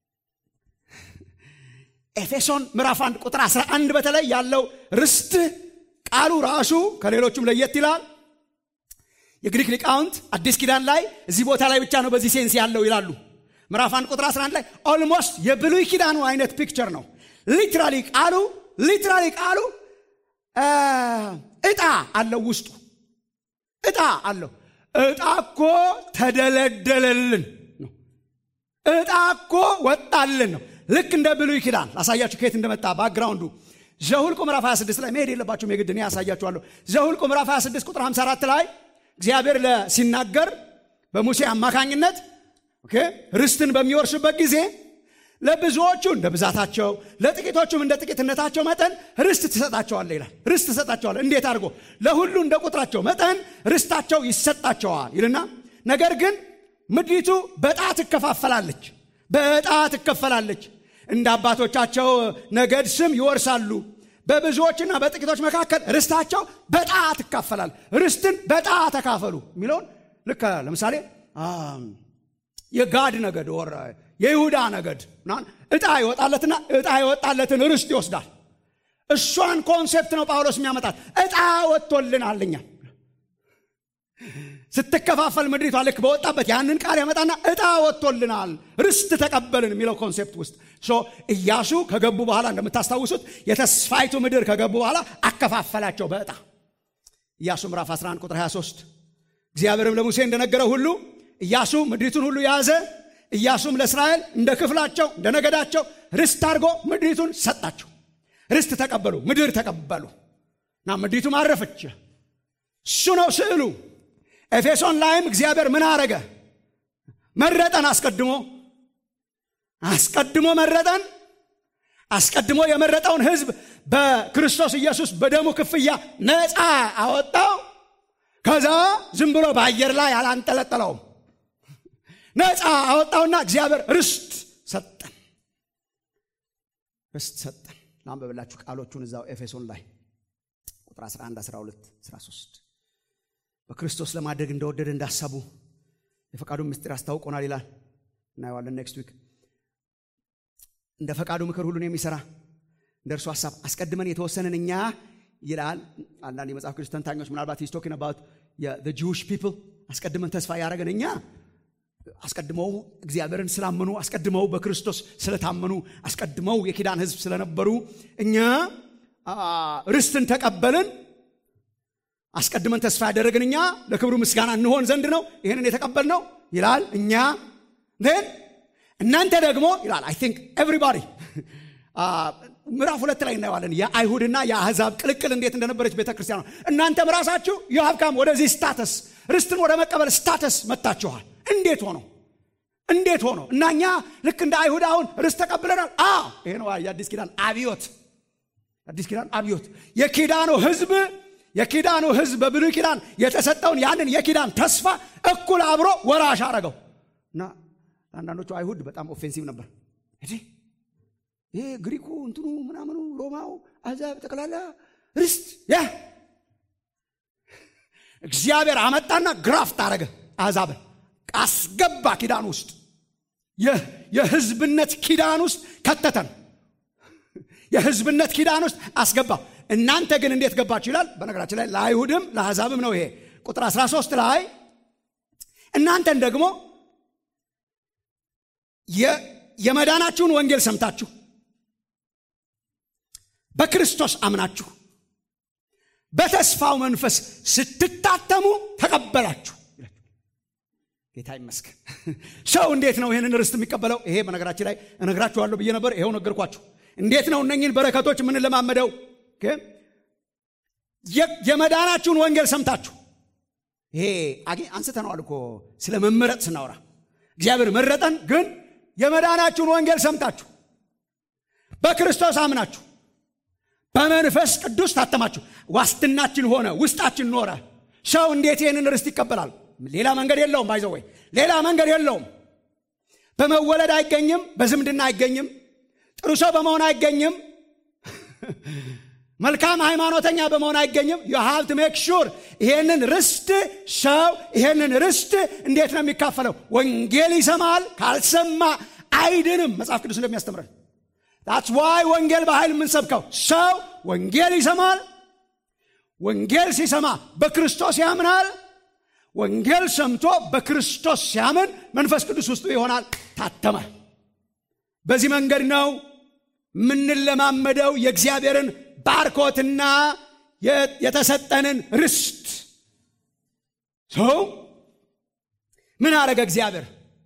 ኤፌሶን ምዕራፍ 1 ቁጥር 11 በተለይ ያለው ርስት ቃሉ ራሱ ከሌሎቹም ለየት ይላል። የግሪክ ሊቃውንት አዲስ ኪዳን ላይ እዚህ ቦታ ላይ ብቻ ነው በዚህ ሴንስ ያለው ይላሉ። ምዕራፍ 1 ቁጥር 11 ላይ ኦልሞስት የብሉይ ኪዳኑ አይነት ፒክቸር ነው። ሊትራሊ ቃሉ እጣ አለው ውስጡ። እጣ አለው። እጣ እኮ ተደለደለልን ነው። እጣ እኮ ወጣልን ነው። ልክ እንደ ብሉይ ኪዳን ላሳያችሁ ከየት እንደመጣ ባክግራውንዱ። ዘኍልቍ ምዕራፍ 26 ላይ መሄድ የለባችሁም የግድ እኔ ያሳያችኋለሁ። ዘኍልቍ ምዕራፍ 26 ቁጥር 54 ላይ እግዚአብሔር ሲናገር በሙሴ አማካኝነት ርስትን በሚወርሱበት ጊዜ ለብዙዎቹ እንደ ብዛታቸው ለጥቂቶቹም እንደ ጥቂትነታቸው መጠን ርስት ትሰጣቸዋለህ ይላል። ርስት ትሰጣቸዋለህ እንዴት አድርጎ? ለሁሉ እንደ ቁጥራቸው መጠን ርስታቸው ይሰጣቸዋል ይልና ነገር ግን ምድሪቱ በዕጣ ትከፋፈላለች። በዕጣ ትከፈላለች። እንደ አባቶቻቸው ነገድ ስም ይወርሳሉ። በብዙዎችና በጥቂቶች መካከል ርስታቸው በዕጣ ትካፈላል። ርስትን በዕጣ ተካፈሉ የሚለውን ልክ ለምሳሌ የጋድ ነገድ ወራ የይሁዳ ነገድ ዕጣ ይወጣለትና ዕጣ ይወጣለትን ርስት ይወስዳል። እሷን ኮንሴፕት ነው ጳውሎስ የሚያመጣት። ዕጣ ወጥቶልናልኛ ስትከፋፈል ምድሪቷ ልክ በወጣበት ያንን ቃል ያመጣና ዕጣ ወጥቶልናል ርስት ተቀበልን የሚለው ኮንሴፕት ውስጥ ኢያሱ ከገቡ በኋላ እንደምታስታውሱት የተስፋይቱ ምድር ከገቡ በኋላ አከፋፈላቸው በዕጣ። ኢያሱ ምዕራፍ 11 ቁጥር 23 እግዚአብሔርም ለሙሴ እንደነገረው ሁሉ ኢያሱ ምድሪቱን ሁሉ ያዘ። ኢያሱም ለእስራኤል እንደ ክፍላቸው እንደ ነገዳቸው ርስት አድርጎ ምድሪቱን ሰጣቸው። ርስት ተቀበሉ፣ ምድር ተቀበሉ እና ምድሪቱ ማረፈች። እሱ ነው ስዕሉ። ኤፌሶን ላይም እግዚአብሔር ምን አረገ? መረጠን። አስቀድሞ መረጠን። አስቀድሞ የመረጠውን ህዝብ በክርስቶስ ኢየሱስ በደሙ ክፍያ ነፃ አወጣው። ከዛ ዝም ብሎ በአየር ላይ አላንጠለጠለውም። ነፃ አወጣውና እግዚአብሔር ርስት ሰጠን። ርስት ሰጠን። ላንብብላችሁ ቃሎቹን እዛው ኤፌሶን ላይ ቁጥር 11 12 13 በክርስቶስ ለማድረግ እንደወደደ እንዳሰቡ የፈቃዱ ምስጢር አስታውቆናል ይላል። እናየዋለን ኔክስት ዊክ። እንደ ፈቃዱ ምክር ሁሉን የሚሰራ እንደ እርሱ ሐሳብ አስቀድመን የተወሰነን እኛ ይላል። አንዳንድ የመጽሐፍ ቅዱስ ተንታኞች ምናልባት he's talking about the Jewish people አስቀድመን ተስፋ ያደረገንኛ አስቀድመው እግዚአብሔርን ስላመኑ አስቀድመው በክርስቶስ ስለታመኑ አስቀድመው የኪዳን ሕዝብ ስለነበሩ እኛ ርስትን ተቀበልን አስቀድመን ተስፋ ያደረግንኛ ለክብሩ ምስጋና እንሆን ዘንድ ነው ይሄንን የተቀበልነው ይላል እኛ then እናንተ ደግሞ ይላል I think everybody ምዕራፍ 2 ላይ እናያለን የአይሁድና የአሕዛብ ቅልቅል እንዴት እንደነበረች ቤተክርስቲያን እናንተም ራሳችሁ you have come ወደዚህ ስታተስ ርስትን ወደ መቀበል ስታተስ መጣችኋል እንዴት ሆኖ እናኛ ልክ እንደ አይሁድ አሁን ርስት ተቀብለናል ይሄ ነው የአዲስ ኪዳን አብዮት የኪዳኑ ሕዝብ በብሉይ ኪዳን የተሰጠውን ያንን የኪዳን ተስፋ እኩል አብሮ ወራሽ አረገው እና አንዳንዶቹ አይሁድ በጣም ኦፌንሲቭ ነበር ይሄ ግሪኩ እንትኑ ምናምኑ ሮማው አሕዛብ ተቀላላ ርስት እግዚአብሔር አመጣና ግራፍት አረገ አሕዛብን አስገባ ኪዳን ውስጥ የሕዝብነት ኪዳን ውስጥ ከተተን የሕዝብነት ኪዳን ውስጥ አስገባ እናንተ ግን እንዴት ገባችሁ ይላል በነገራችን ላይ ለአይሁድም ለአሕዛብም ነው ይሄ ቁጥር 13 ላይ እናንተን ደግሞ የመዳናችሁን ወንጌል ሰምታችሁ በክርስቶስ አምናችሁ በተስፋው መንፈስ ስትታተሙ ተቀበላችሁ ጌታ ይመስገን ሰው እንዴት ነው ይሄንን ርስት የሚቀበለው ይሄ በነገራችን ላይ እነግራችኋለሁ ብዬ ነበር ይሄው ነገርኳችሁ እንዴት ነው እነኚህን በረከቶች ምን ለማመደው የመዳናችሁን ወንጌል ሰምታችሁ ይሄ አንስተናል እኮ ስለ መመረጥ ስናወራ እግዚአብሔር መረጠን ግን የመዳናችሁን ወንጌል ሰምታችሁ በክርስቶስ አምናችሁ በመንፈስ ቅዱስ ታተማችሁ ዋስትናችን ሆነ ውስጣችን ኖረ ሰው እንዴት ይሄንን ርስት ይቀበላል ሌላ መንገድ የለውም ባይዘው ሌላ መንገድ የለውም በመወለድ አይገኝም በዝምድና አይገኝም ጥሩ ሰው በመሆን አይገኝም መልካም ሃይማኖተኛ በመሆን አይገኝም you have to make sure ይሄንን ርስት እንዴት ነው የሚካፈለው ወንጌል ይሰማል ካልሰማ አይድንም መጽሐፍ ቅዱስ እንደሚያስተምረን that's why ወንጌል በኃይል የምንሰብከው ሰው ወንጌል ይሰማል ወንጌል ሲሰማ በክርስቶስ ያምናል ወንጌል ሰምቶ በክርስቶስ ሲያምን መንፈስ ቅዱስ ውስጡ ይሆናል ታተመ በዚህ መንገድ ነው ምን ለማመደው የእግዚአብሔርን ባርኮትና የተሰጠንን ርስት ምን አረገ እግዚአብሔር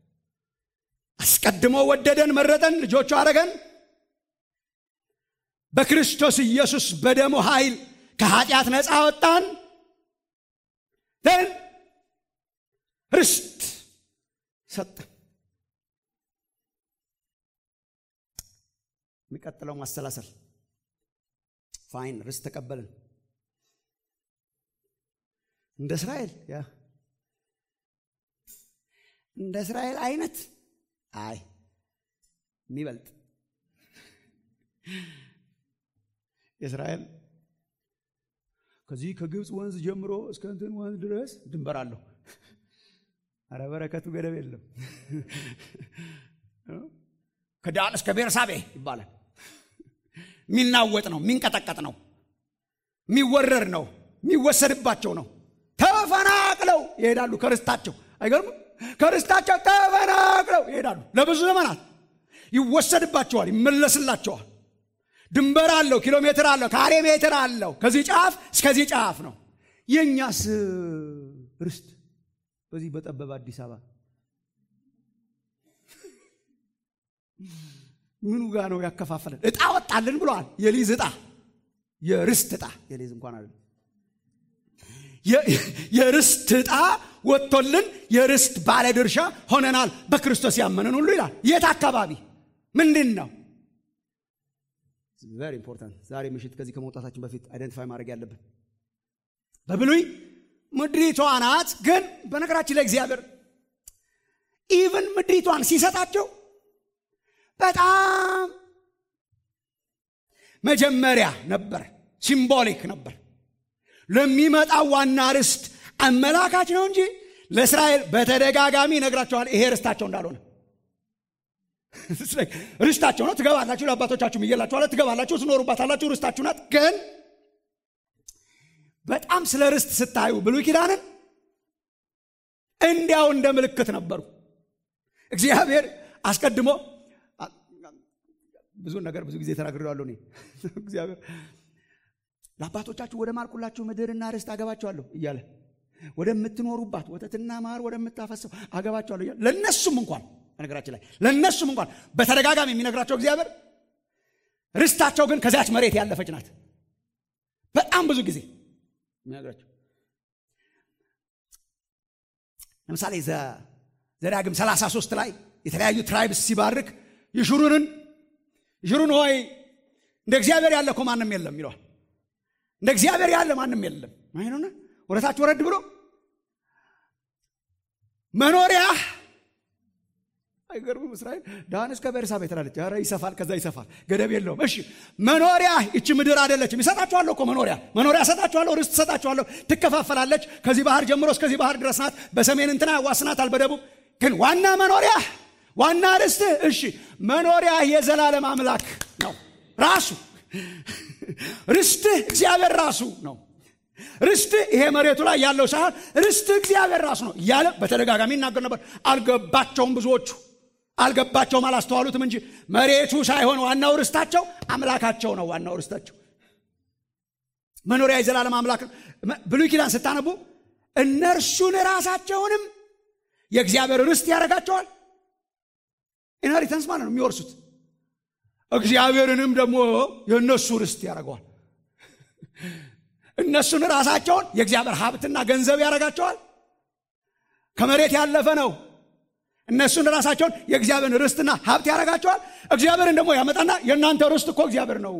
አስቀድሞ ወደደን መረጠን ልጆቹ አረገን በክርስቶስ ኢየሱስ በደሙ ኃይል ከኃጢአት ነፃ ወጣን ርስት ሰጠን የሚቀጥለው ማሰላሰል ፋይን ርስት ተቀበልን እንደ እስራኤል አይነት የሚበልጥ እስራኤል ከዚህ ከግብጽ ወንዝ ጀምሮ እስከ እንትን ወንዝ ድረስ ድንበር አለው አረ በረከቱ ገደብ የለም ከዳን እስከ ቤርሳቤ ይባላል ሚናወጥ ነው ሚንቀጠቀጥ ነው ሚወረር ነው ሚወሰድባቸው ነው ተፈናቅለው ይሄዳሉ ከርስታቸው አይገርም ከርስታቸው ተፈናቅለው ይሄዳሉ ለብዙ ዘመናት ይወሰድባቸዋል ይመለስላቸዋል ድንበር አለው ኪሎ ሜትር አለው ካሬ ሜትር አለው ከዚህ ጫፍ እስከዚህ ጫፍ ነው የኛስ ርስት በዚህ በጠበበ አዲስ አበባ ምኑ ጋር ነው ያከፋፈለን እጣ ወጣልን ብሏል የሊዝ እጣ የርስት እጣ የሊዝ እንኳን አይደለም የርስት እጣ ወጥቶልን የርስት ባለ ድርሻ ሆነናል በክርስቶስ ያመነን ሁሉ ይላል የት አካባቢ ምንድነው very important ዛሬ ምሽት ከዚህ ከመውጣታችን በፊት አይደንቲፋይ ማድረግ ያለብን በብሉይ ምድሪቷ ናት ግን በነገራችን ላይ እግዚአብሔር ኢቭን ምድሪቷን ሲሰጣቸው በጣም መጀመሪያ ነበር ሲምቦሊክ ነበር ለሚመጣው ዋና ርስት አመላካች ነው እንጂ ለእስራኤል በተደጋጋሚ ነግራቸዋል ይሄ ርስታቸው እንዳልሆነ ርስታቸው ነው ትገባላችሁ ለአባቶቻችሁ ይየላችኋል ትገባላችሁ ትኖሩባታላችሁ ርስታችሁ ናት ግን በጣም ስለ ርስት ስታዩ ብሉይ ኪዳንን እንዲያው እንደ ምልክት ነበሩ። እግዚአብሔር አስቀድሞ ብዙ ነገር ብዙ ጊዜ ተናግሬዋለሁ። እኔ እግዚአብሔር ለአባቶቻችሁ ወደ ማልኩላችሁ ምድርና ርስት አገባቸዋለሁ እያለ ወደምትኖሩባት ወተትና ማር ወደምታፈሰው አገባቸዋለሁ እያለ ለነሱም እንኳን በነገራችን ላይ ለነሱም እንኳን በተደጋጋሚ የሚነግራቸው እግዚአብሔር ርስታቸው ግን ከዛች መሬት ያለፈች ናት። በጣም ብዙ ጊዜ የሚነግራቸው ለምሳሌ ዘዳግም 33 ላይ የተለያዩ ትራይብስ ሲባርክ ይሽሩን ሆይ እንደ እግዚአብሔር ያለ እኮ ማንም የለም ይለዋል። እንደ እግዚአብሔር ያለ ማንም የለም አይነውና ወረታች ወረድ ብሎ መኖሪያ አይገርም። እስራኤል ዳን እስከ ቤርሳቤ ተራለች። ኧረ ይሰፋል፣ ከዛ ይሰፋል፣ ገደብ የለውም። እሺ መኖሪያ እቺ ምድር አይደለችም። ይሰጣችኋለሁ እኮ መኖሪያ ሰጣችኋለሁ፣ ርስት ሰጣችኋለሁ። ትከፋፈላለች። ከዚህ ባህር ጀምሮ እስከዚህ ባህር ድረስ ናት። በሰሜን እንትና ያዋስናታል፣ በደቡብ ግን ዋና መኖሪያ ዋና ርስት እሺ መኖሪያ የዘላለም አምላክ ነው ራሱ። ርስት እግዚአብሔር ራሱ ነው። ርስት ይሄ መሬቱ ላይ ያለው ሳይሆን ርስት እግዚአብሔር ራሱ ነው እያለ በተደጋጋሚ ይናገር ነበር። አልገባቸውም፣ ብዙዎቹ አልገባቸውም፣ አላስተዋሉትም እንጂ መሬቱ ሳይሆን ዋናው ርስታቸው አምላካቸው ነው። ዋናው ርስታቸው መኖሪያ የዘላለም አምላክ ነው። ብሉይ ኪዳን ስታነቡ እነርሱን ራሳቸውንም የእግዚአብሔር ርስት ያደርጋቸዋል። ኢንሄሪታንስ ማለት ነው የሚወርሱት። እግዚአብሔርንም ደግሞ የእነሱ ርስት ያደርገዋል። እነሱን ራሳቸውን የእግዚአብሔር ሀብትና ገንዘብ ያደርጋቸዋል። ከመሬት ያለፈ ነው። እነሱን ራሳቸውን የእግዚአብሔር ርስትና ሀብት ያደርጋቸዋል። እግዚአብሔርን ደግሞ ያመጣና የእናንተ ርስት እኮ እግዚአብሔር ነው።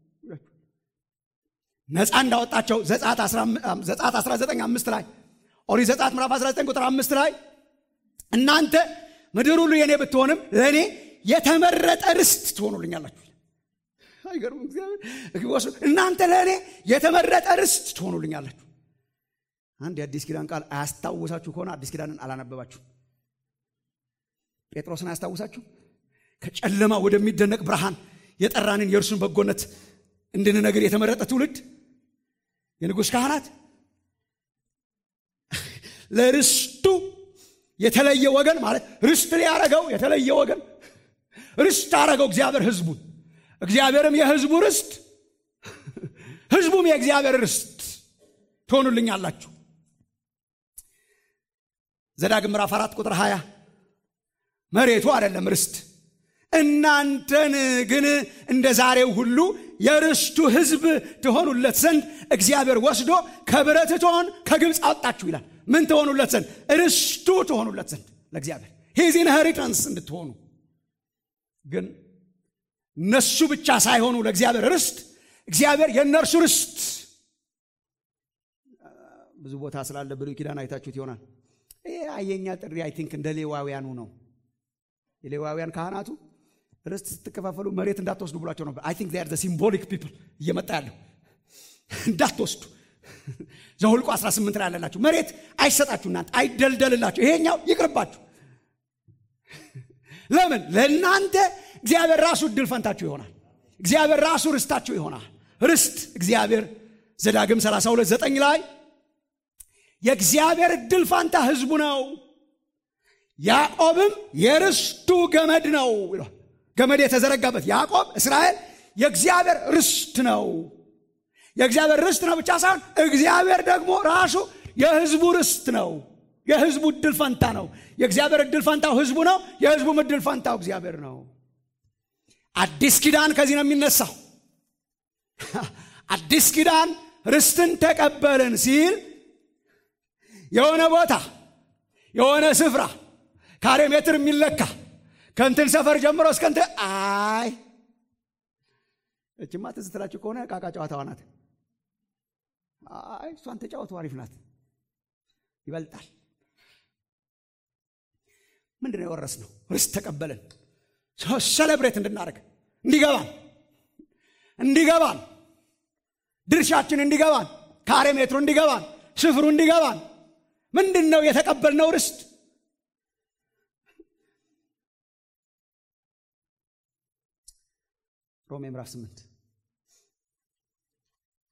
ነፃ እንዳወጣቸው ዘጸአት 19:5 ላይ ኦሪት ዘጸአት ምዕራፍ 19 ቁጥር 5 ላይ እናንተ ምድር ሁሉ የኔ ብትሆንም ለኔ የተመረጠ ርስት ትሆኑልኛላችሁ። አይገርም? እግዚአብሔር እናንተ ለኔ የተመረጠ ርስት ትሆኑልኛላችሁ። አንድ የአዲስ ኪዳን ቃል አያስታውሳችሁ ከሆነ አዲስ ኪዳንን አላነበባችሁ። ጴጥሮስን አያስታውሳችሁ? ከጨለማ ወደሚደነቅ ብርሃን የጠራንን የእርሱን በጎነት እንድንነግር የተመረጠ ትውልድ፣ የንጉሥ ካህናት፣ ለርስቱ የተለየ ወገን ማለት ርስት ሊያረገው የተለየ ወገን ርስት አረገው እግዚአብሔር ህዝቡን። እግዚአብሔርም የህዝቡ ርስት፣ ህዝቡም የእግዚአብሔር ርስት ትሆኑልኛላችሁ። ዘዳግም ምዕራፍ 4 ቁጥር 20 መሬቱ አይደለም ርስት፣ እናንተን ግን እንደ ዛሬው ሁሉ የርስቱ ህዝብ ትሆኑለት ዘንድ እግዚአብሔር ወስዶ ከብረት እቶን ከግብፅ አወጣችሁ ይላል። ምን ትሆኑለት ዘንድ? ርስቱ ትሆኑለት ዘንድ ለእግዚአብሔር ሂዝ ኢንሄሪታንስ እንድትሆኑ። ግን እነሱ ብቻ ሳይሆኑ ለእግዚአብሔር ርስት፣ እግዚአብሔር የእነርሱ ርስት። ብዙ ቦታ ስላለ ብሉይ ኪዳን አይታችሁት ይሆናል። ይሄ አየኛ ጥሪ አይ ቲንክ እንደ ሌዋውያኑ ነው። የሌዋውያን ካህናቱ ርስት ስትከፋፈሉ መሬት እንዳትወስዱ ብሏቸው ነበር። አይ ቲንክ they are the symbolic people እየመጣ ያለው እንዳትወስዱ። ዘኍልቍ 18 ላይ ያለላችሁ መሬት አይሰጣችሁ፣ እናንተ አይደልደልላችሁ፣ ይሄኛው ይቅርባችሁ። ለምን? ለእናንተ እግዚአብሔር ራሱ እድል ፈንታችሁ ይሆናል። እግዚአብሔር ራሱ ርስታችሁ ይሆናል። ርስት እግዚአብሔር ዘዳግም 32:9 ላይ የእግዚአብሔር እድል ፈንታ ህዝቡ ነው፣ ያዕቆብም የርስቱ ገመድ ነው ይላል። ገመድ የተዘረጋበት ያዕቆብ እስራኤል የእግዚአብሔር ርስት ነው። የእግዚአብሔር ርስት ነው ብቻ ሳይሆን እግዚአብሔር ደግሞ ራሱ የህዝቡ ርስት ነው። የህዝቡ እድል ፈንታ ነው። የእግዚአብሔር እድል ፈንታው ህዝቡ ነው። የህዝቡም እድል ፈንታው እግዚአብሔር ነው። አዲስ ኪዳን ከዚህ ነው የሚነሳው። አዲስ ኪዳን ርስትን ተቀበልን ሲል የሆነ ቦታ የሆነ ስፍራ ካሬ ሜትር የሚለካ ከእንትን ሰፈር ጀምሮ እስከ እንትን አይ እችማ ትዝ ትላችሁ ከሆነ ዕቃ ጨዋታዋ ናት። አይ እሷን ተጫወቱ አሪፍ ናት፣ ይበልጣል። ምንድነው የወረስነው? ርስት ተቀበልን። ሴሌብሬት እንድናደርግ እንዲገባን ድርሻችን እንዲገባን፣ ካሬ ሜትሩ እንዲገባን፣ ስፍሩ እንዲገባን ምንድነው የተቀበልነው ርስት? ሮሜ ምዕራፍ 8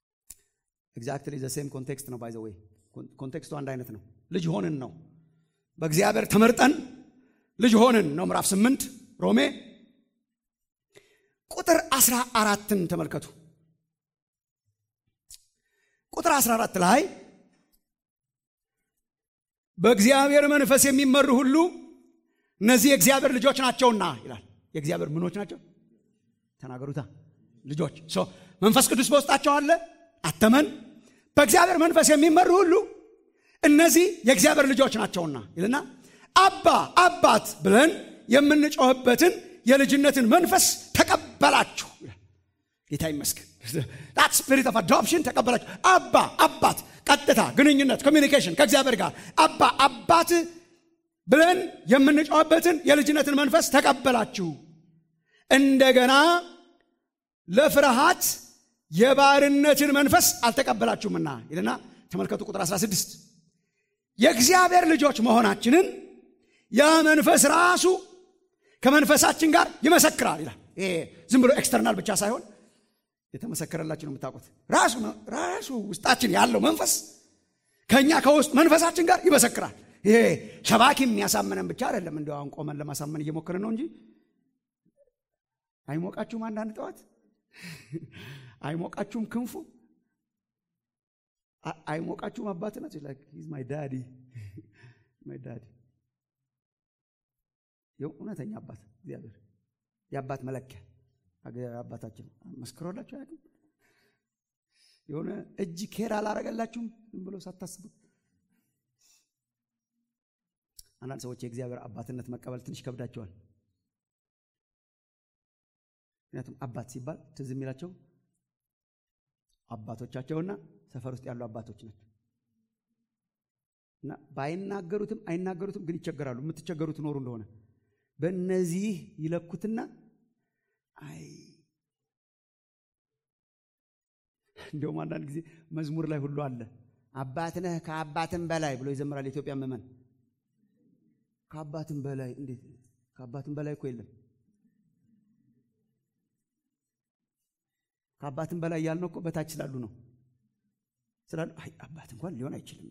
ኤግዛክትሊ ዘ ሴም ኮንቴክስት ነው። ባይ ዘ ዌይ ኮንቴክስቱ አንድ አይነት ነው። ልጅ ሆንን ነው። በእግዚአብሔር ተመርጠን ልጅ ሆነን ነው። ምዕራፍ 8 ሮሜ ቁጥር 14ን ተመልከቱ። ቁጥር 14 ላይ በእግዚአብሔር መንፈስ የሚመሩ ሁሉ እነዚህ የእግዚአብሔር ልጆች ናቸውና ይላል። የእግዚአብሔር ምኖች ናቸው? ተናገሩታ። ልጆች። መንፈስ ቅዱስ በውስጣቸው አለ፣ አተመን። በእግዚአብሔር መንፈስ የሚመሩ ሁሉ እነዚህ የእግዚአብሔር ልጆች ናቸውና ይልና አባ አባት ብለን የምንጮህበትን የልጅነትን መንፈስ ተቀበላችሁ። ጌታ ይመስገን። that spirit of adoption ተቀበላችሁ። አባ አባት፣ ቀጥታ ግንኙነት ኮሚኒኬሽን ከእግዚአብሔር ጋር አባ አባት ብለን የምንጮህበትን የልጅነትን መንፈስ ተቀበላችሁ። እንደገና ለፍርሃት የባርነትን መንፈስ አልተቀበላችሁምና ይልና ተመልከቱ ቁጥር 16 የእግዚአብሔር ልጆች መሆናችንን ያ መንፈስ ራሱ ከመንፈሳችን ጋር ይመሰክራል ይላል። ይሄ ዝም ብሎ ኤክስተርናል ብቻ ሳይሆን የተመሰከረላችሁ ነው የምታውቁት። ራሱ ውስጣችን ያለው መንፈስ ከኛ ከውስጥ መንፈሳችን ጋር ይመሰክራል። ይሄ ሸባኪ የሚያሳምነን ብቻ አይደለም። እንደው አሁን ቆመን ለማሳመን እየሞከርን ነው እንጂ አይሞቃችሁም? አንዳንድ ጠዋት አይሞቃችሁም? ክንፉ አይሞቃችሁም? አባትነት like he's my daddy የእውነተኛ አባት እግዚአብሔር የአባት መለኪያ አባታችን መስክሮላችሁ ያውቃል? የሆነ እጅ ኬር አላረጋላችሁም? ዝም ብሎ ሳታስቡት። አንዳንድ ሰዎች የእግዚአብሔር አባትነት መቀበል ትንሽ ከብዳቸዋል። ምክንያቱም አባት ሲባል ትዝ የሚላቸው አባቶቻቸውና ሰፈር ውስጥ ያሉ አባቶች ናቸው። እና ባይናገሩትም አይናገሩትም ግን ይቸገራሉ። የምትቸገሩት ኖሩ እንደሆነ በእነዚህ ይለኩትና እንደውም አንዳንድ ጊዜ መዝሙር ላይ ሁሉ አለ አባት ነህ ከአባትም በላይ ብሎ ይዘምራል የኢትዮጵያ ምዕመን። ከአባትም በላይ እንዴት? ከአባትም በላይ እኮ የለም። ከአባትም በላይ ያልነው እኮ በታች ስላሉ ነው። ስላሉ አባት እንኳን ሊሆን አይችልም።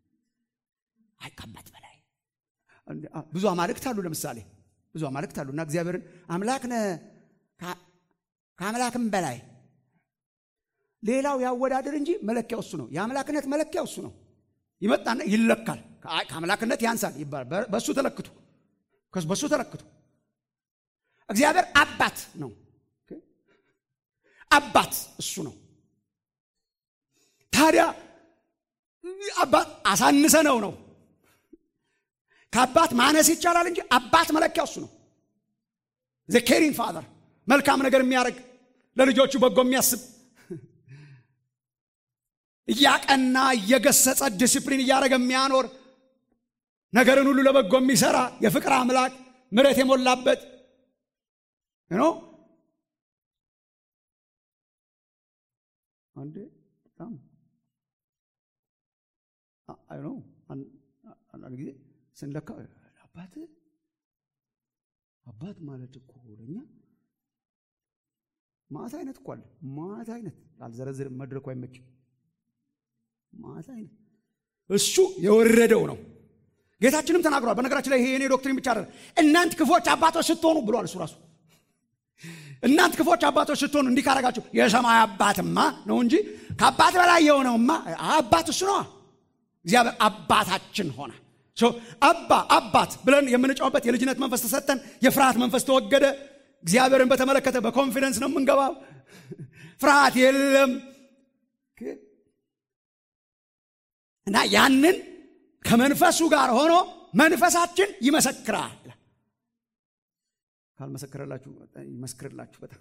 ከአባት በላይ ብዙ አማልክት አሉ። ለምሳሌ ብዙ አማልክት አሉና እግዚአብሔርን አምላክ ነህ ከአምላክም በላይ ሌላው ያወዳደር እንጂ መለኪያው እሱ ነው። የአምላክነት መለኪያው እሱ ነው። ይመጣና ይለካል። ከአምላክነት ያንሳል ይባላል። በሱ ተለክቱ። እግዚአብሔር አባት ነው። አባት እሱ ነው። ታዲያ አባት አሳንሰ ነው። ከአባት ማነስ ይቻላል እንጂ አባት መለኪያው እሱ ነው። the caring father መልካም ነገር የሚያደርግ ለልጆቹ በጎ የሚያስብ እያቀና እየገሰጸ ዲሲፕሊን እያደረገ የሚያኖር ነገርን ሁሉ ለበጎ የሚሰራ የፍቅር አምላክ ምሕረት የሞላበት አንዴ በጣም አንዳንድ ጊዜ ስንለካ አባት ማለት እኮ ለኛ ማታ አይነት እኮ አለ። ማታ አይነት አልዘረዝርም፣ መድረኩ አይመችም። ማታ አይነት እሱ የወረደው ነው። ጌታችንም ተናግሯል። በነገራችን ላይ ይሄ የኔ ዶክትሪን ብቻ አይደለም። እናንተ ክፎች አባቶች ስትሆኑ ብሏል እሱ ራሱ። እናንተ ክፎች አባቶች ስትሆኑ እንዲህ ካረጋችሁ የሰማይ አባትማ ነው እንጂ ከአባት በላይ የሆነውማ አባት እሱ ነው። እግዚአብሔር አባታችን ሆነ። አባት ብለን የምንጫወበት የልጅነት መንፈስ ተሰጠን። የፍርሃት መንፈስ ተወገደ። እግዚአብሔርን በተመለከተ በኮንፊደንስ ነው የምንገባው። ፍርሃት የለም። እና ያንን ከመንፈሱ ጋር ሆኖ መንፈሳችን ይመሰክራል። ካልመሰከረላችሁ ይመስክርላችሁ። በጣም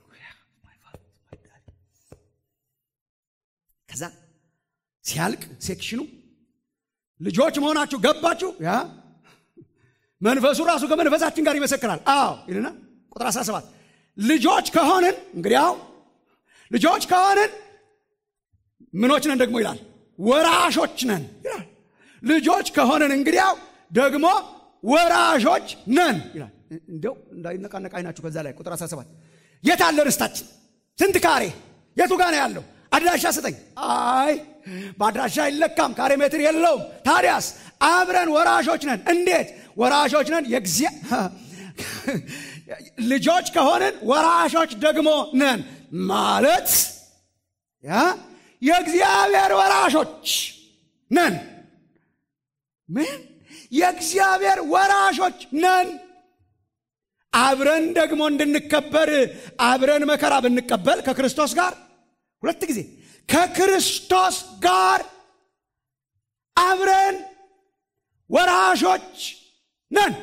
ከዛ ሲያልቅ ሴክሽኑ ልጆች መሆናችሁ ገባችሁ? ያ መንፈሱ ራሱ ከመንፈሳችን ጋር ይመሰክራል። ይልና ቁጥር 17 ልጆች ከሆንን እንግዲያው ልጆች ከሆንን ምኖች ነን ደግሞ ይላል፣ ወራሾች ነን ይላል። ልጆች ከሆንን እንግዲያው ደግሞ ወራሾች ነን ይላል። እንደው እንዳይነቃነቅ አይናችሁ ከዛ ላይ ቁጥር 17 የት አለ ርስታችን? ስንት ካሬ? የቱ ጋር ነው ያለው? አድራሻ ስጠኝ። በአድራሻ አይለካም፣ ካሬ ሜትር የለውም። ታዲያስ አብረን ወራሾች ነን። እንዴት ወራሾች ነን? ልጆች ከሆንን ወራሾች ደግሞ ነን ማለት የእግዚአብሔር ወራሾች ነን። ምን? የእግዚአብሔር ወራሾች ነን። አብረን ደግሞ እንድንከበር አብረን መከራ ብንቀበል ከክርስቶስ ጋር ሁለት ጊዜ ከክርስቶስ ጋር አብረን ወራሾች ነን።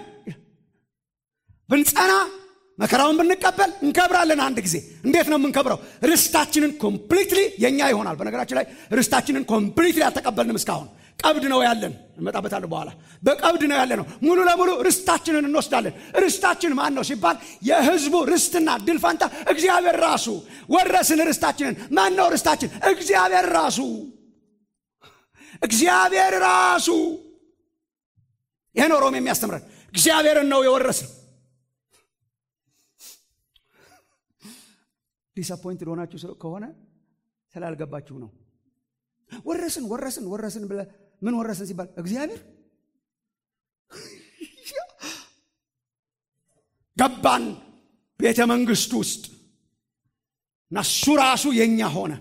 ብንጸና መከራውን ብንቀበል እንከብራለን አንድ ጊዜ። እንዴት ነው የምንከብረው? ርስታችንን ኮምፕሊትሊ የኛ ይሆናል። በነገራችን ላይ ርስታችንን ኮምፕሊትሊ አልተቀበልንም እስካሁን። ቀብድ ነው ያለን፣ እንመጣበታለን በኋላ። በቀብድ ነው ያለነው። ሙሉ ለሙሉ ርስታችንን እንወስዳለን። ርስታችን ማን ነው ሲባል የሕዝቡ ርስትና ድል ፈንታ እግዚአብሔር ራሱ። ወረስን ርስታችንን። ማን ነው ርስታችን? እግዚአብሔር ራሱ። እግዚአብሔር ራሱ። ይሄ ነው ሮሜ የሚያስተምረን። እግዚአብሔርን ነው የወረስነው። ዲስአፖይንትድ ሆናችሁ ከሆነ ስላልገባችሁ ነው። ወረስን ብለ ምን ወረስን ሲባል እግዚአብሔር ገባን ቤተ መንግስት ውስጥ እና እሱ ራሱ የኛ ሆነ።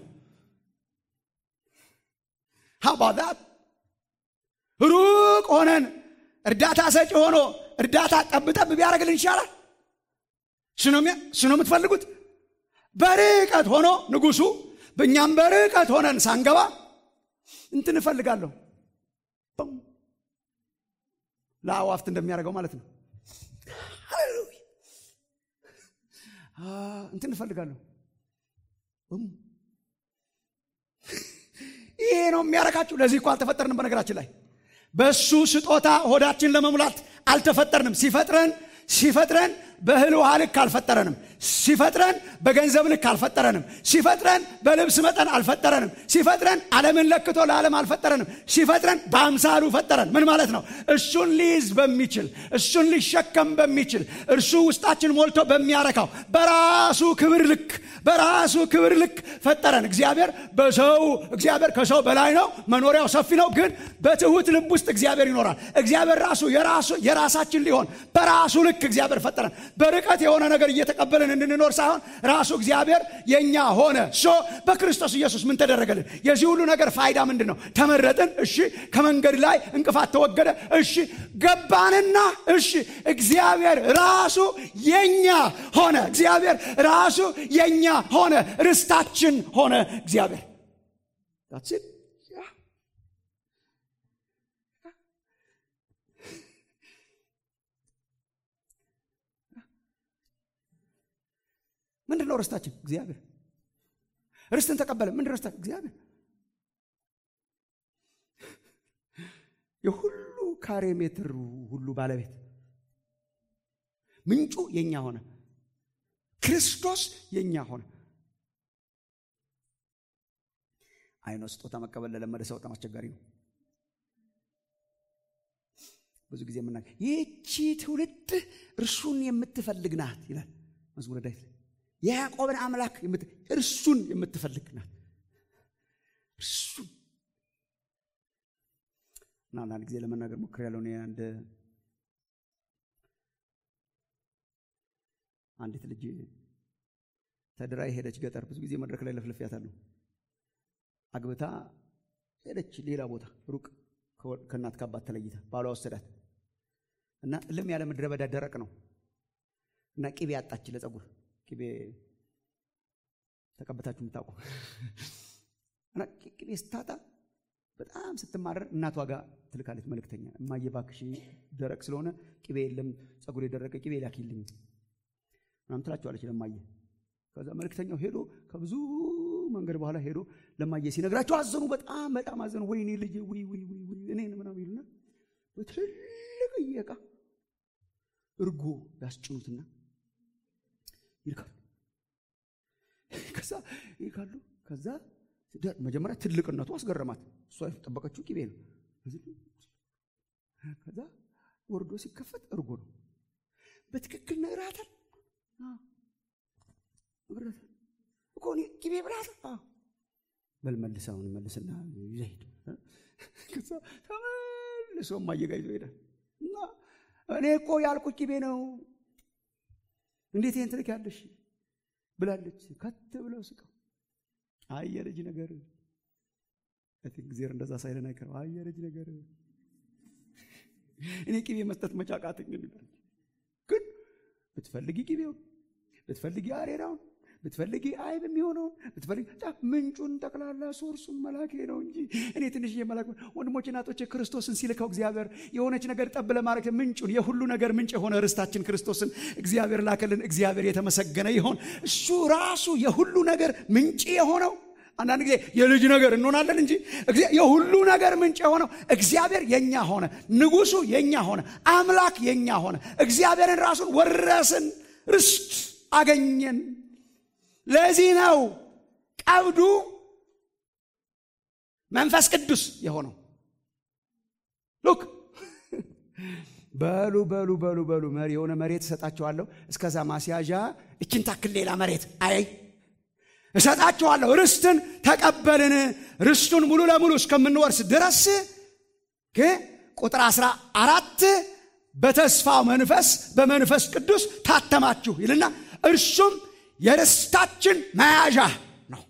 how about that? ሩቅ ሆነን እርዳታ ሰጪ ሆኖ እርዳታ ጠብጠብ ቢያደርግልን ይሻላል። ስኖ የምትፈልጉት በርቀት ሆኖ ንጉሱ በእኛም በርቀት ሆነን ሳንገባ እንትን እፈልጋለሁ ለአዋፍት እንደሚያደርገው ማለት ነው። ሃሌሉያ እንትን እፈልጋለሁ። ይሄ ነው የሚያረካችሁ። ለዚህ እኮ አልተፈጠርንም። በነገራችን ላይ በሱ ስጦታ ሆዳችን ለመሙላት አልተፈጠርንም። ሲፈጥረን በእህል ውሃ ልክ አልፈጠረንም። ሲፈጥረን በገንዘብ ልክ አልፈጠረንም። ሲፈጥረን በልብስ መጠን አልፈጠረንም። ሲፈጥረን ዓለምን ለክቶ ለዓለም አልፈጠረንም። ሲፈጥረን በአምሳሉ ፈጠረን። ምን ማለት ነው? እሱን ሊይዝ በሚችል እሱን ሊሸከም በሚችል እርሱ ውስጣችን ሞልቶ በሚያረካው በራሱ ክብር ልክ ፈጠረን። እግዚአብሔር ከሰው በላይ ነው። መኖሪያው ሰፊ ነው። ግን በትሁት ልብ ውስጥ እግዚአብሔር ይኖራል። እግዚአብሔር ራሱ የራሳችን ሊሆን በራሱ ልክ እግዚአብሔር ፈጠረን። በርቀት የሆነ ነገር እየተቀበልን እንድንኖር ሳይሆን ራሱ እግዚአብሔር የኛ ሆነ። በክርስቶስ ኢየሱስ ምን ተደረገልን? የዚህ ሁሉ ነገር ፋይዳ ምንድነው? ተመረጥን። እሺ። ከመንገድ ላይ እንቅፋት ተወገደ። እሺ። ገባንና እሺ። እግዚአብሔር ራሱ የኛ ሆነ። እግዚአብሔር ራሱ የኛ ሆነ። ርስታችን ሆነ እግዚአብሔር። that's it. ምንድነው ርስታችን? እግዚአብሔር። ርስትን ተቀበለ። ምንድነው ርስታችን? እግዚአብሔር። የሁሉ ካሬ ሜትር ሁሉ ባለቤት ምንጩ የኛ ሆነ። ክርስቶስ የኛ ሆነ። አይኖ ስጦታ መቀበል ለለመደ ሰው በጣም አስቸጋሪ ነው። ብዙ ጊዜ ይህቺ ትውልድ እርሱን የምትፈልግ ናት ይላል መዝሙረ ዳዊት። የያዕቆብን አምላክ እርሱን የምትፈልግ ናት። እርሱን እና አንድ ጊዜ ለመናገር ሞክሬያለሁ። አንዲት ልጅ ተድራይ ሄደች ገጠር። ብዙ ጊዜ መድረክ ላይ ለፍለፊያታለሁ። አግብታ ሄደች ሌላ ቦታ ሩቅ ከእናት ከአባት ተለይታ ባሏ ወሰዳት እና እልም ያለ ምድረ በዳ ደረቅ ነው እና ቅቤ አጣች ለጸጉር። ቅቤ ተቀበታችሁ የምታውቁ እና ቅቤ ስታጣ በጣም ስትማረር እናቷ ጋር ትልካለች መልእክተኛ። እማዬ እባክሽ ደረቅ ስለሆነ ቅቤ የለም፣ ጸጉር የደረቀ ቅቤ ላኪልኝ ምናምን ትላቸዋለች ለማዬ። ከዛ መልእክተኛው ሄዶ ከብዙ መንገድ በኋላ ሄዶ ለማዬ ሲነግራቸው አዘኑ። በጣም አዘኑ። ወይኔ ልጅ ወይ እኔን ምናምን ይሉና በትልቅ እየቃ እርጎ ያስጭኑትና ይልካሉ። ከዛ መጀመሪያ ትልቅነቱ አስገረማት። እሷ የጠበቀችው ቅቤ ነው። ከዛ ወርዶ ሲከፈት እርጎ ነው። በትክክል ነግራታል እኮ ቅቤ ብላታል። በልመልሰውን መልስና ይሄድ። ከዛ መልሶ ማየጋይዞ ሄደ እና እኔ እኮ ያልኩት ቂቤ ነው እንዴት ይሄን ትልኪያለሽ ብላለች። ከት ብለው ስቀው አየልጅ ነገር እግዚአብሔር እንደዛ ሳይለን አይቀርም። አየልጅ ነገር እኔ ቂቤ መስጠት መጫቃተኝ ይላል። ግን ብትፈልጊ ቂቤው ብትፈልጊ አሬራውን ብትፈልጊ አይብ የሚሆነው ብትፈልጊ ምንጩን ጠቅላላ ሶርሱን መላክ ነው እንጂ እኔ ትንሽ የመላክ ወንድሞቼ እናቶቼ ክርስቶስን ሲልከው እግዚአብሔር የሆነች ነገር ጠብ ለማድረግ ምንጩን የሁሉ ነገር ምንጭ የሆነ ርስታችን ክርስቶስን እግዚአብሔር ላከልን። እግዚአብሔር የተመሰገነ ይሁን። እሱ ራሱ የሁሉ ነገር ምንጭ የሆነው አንዳንድ ጊዜ የልጅ ነገር እንሆናለን እንጂ የሁሉ ነገር ምንጭ የሆነው እግዚአብሔር የኛ ሆነ። ንጉሱ የኛ ሆነ። አምላክ የኛ ሆነ። እግዚአብሔርን ራሱን ወረስን፣ ርስት አገኘን። ለዚህ ነው ቀብዱ መንፈስ ቅዱስ የሆነው። ሉክ በሉ በሉ በሉ በሉ መሪ የሆነ መሬት እሰጣቸዋለሁ። እስከዛ ማስያዣ እችን ታክል ሌላ መሬት አይ እሰጣቸዋለሁ። ርስትን ተቀበልን። ርስቱን ሙሉ ለሙሉ እስከምንወርስ ድረስ ቁጥር 14 በተስፋው መንፈስ በመንፈስ ቅዱስ ታተማችሁ ይልና እርሱም የርስታችን መያዣ ነው።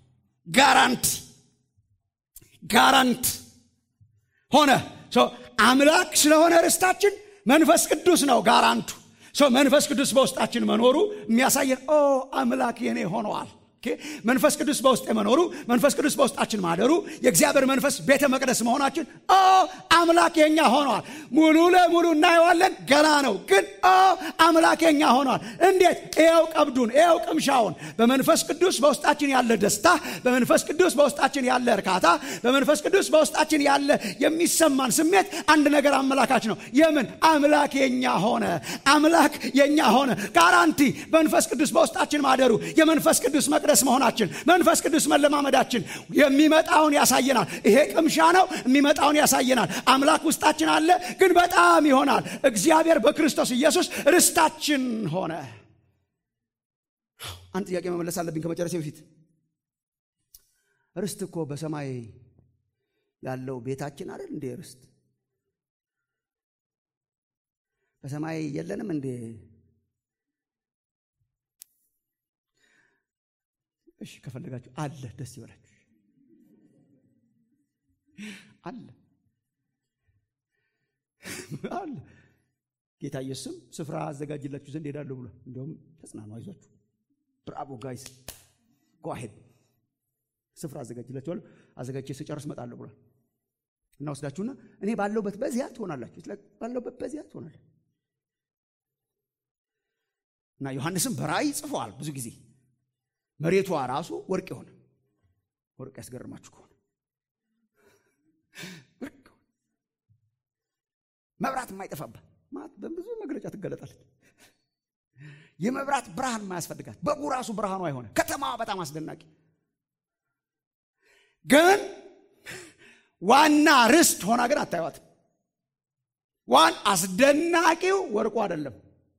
ጋራንት ሆነ። አምላክ ስለሆነ ርስታችን መንፈስ ቅዱስ ነው ጋራንቱ። መንፈስ ቅዱስ በውስጣችን መኖሩ የሚያሳየን አምላክ የኔ ሆነዋል። መንፈስ ቅዱስ በውስጥ መኖሩ መንፈስ ቅዱስ በውስጣችን ማደሩ የእግዚአብሔር መንፈስ ቤተ መቅደስ መሆናችን አምላክ የኛ ሆኗል። ሙሉ ለሙሉ እናየዋለን ገና ነው ግን አምላክ የኛ ሆኗል። እንዴት? ይሄው ቀብዱን ይሄው ቅምሻውን በመንፈስ ቅዱስ በውስጣችን ያለ ደስታ በመንፈስ ቅዱስ በውስጣችን ያለ እርካታ በመንፈስ ቅዱስ በውስጣችን ያለ የሚሰማን ስሜት አንድ ነገር አመላካች ነው። የምን? አምላክ የኛ ሆነ። አምላክ የኛ ሆነ ጋራንቲ መንፈስ ቅዱስ በውስጣችን ማደሩ የመንፈስ ቅዱስ መቅደስ መሆናችን መንፈስ ቅዱስ መለማመዳችን የሚመጣውን ያሳየናል። ይሄ ቅምሻ ነው የሚመጣውን ያሳየናል። አምላክ ውስጣችን አለ ግን በጣም ይሆናል። እግዚአብሔር በክርስቶስ ኢየሱስ ርስታችን ሆነ። አንድ ጥያቄ መመለስ አለብኝ ከመጨረሴ በፊት። ርስት እኮ በሰማይ ያለው ቤታችን አይደል እንዴ? ርስት በሰማይ የለንም እንዴ? እሺ ከፈለጋችሁ አለ፣ ደስ ይበላችሁ። አለ ጌታ ኢየሱስ ስፍራ አዘጋጅላችሁ ዘንድ ሄዳለሁ ብሎ እንደውም ተጽናኑ፣ አይዟችሁ፣ ብራቮ ጋይስ ጎ አሄድ፣ ስፍራ አዘጋጅላችኋለሁ፣ አዘጋጅቼ ስጨርስ እመጣለሁ ብሎ እና ወስዳችሁና እኔ ባለውበት በዚያ ትሆናላችሁ፣ ባለውበት በዚያ ትሆናላችሁ። እና ዮሐንስም በራእይ ጽፏል ብዙ ጊዜ መሬቷ ራሱ ወርቅ ይሆነ። ወርቅ ያስገርማችሁ ከሆነ መብራት የማይጠፋበት ማለት በብዙ መግለጫ ትገለጣለች። የመብራት ብርሃን የማያስፈልጋት በጉ ራሱ ብርሃኑ አይሆነ። ከተማዋ በጣም አስደናቂ ግን ዋና ርስት ሆና ግን አታዩዋት። ዋን አስደናቂው ወርቁ አይደለም።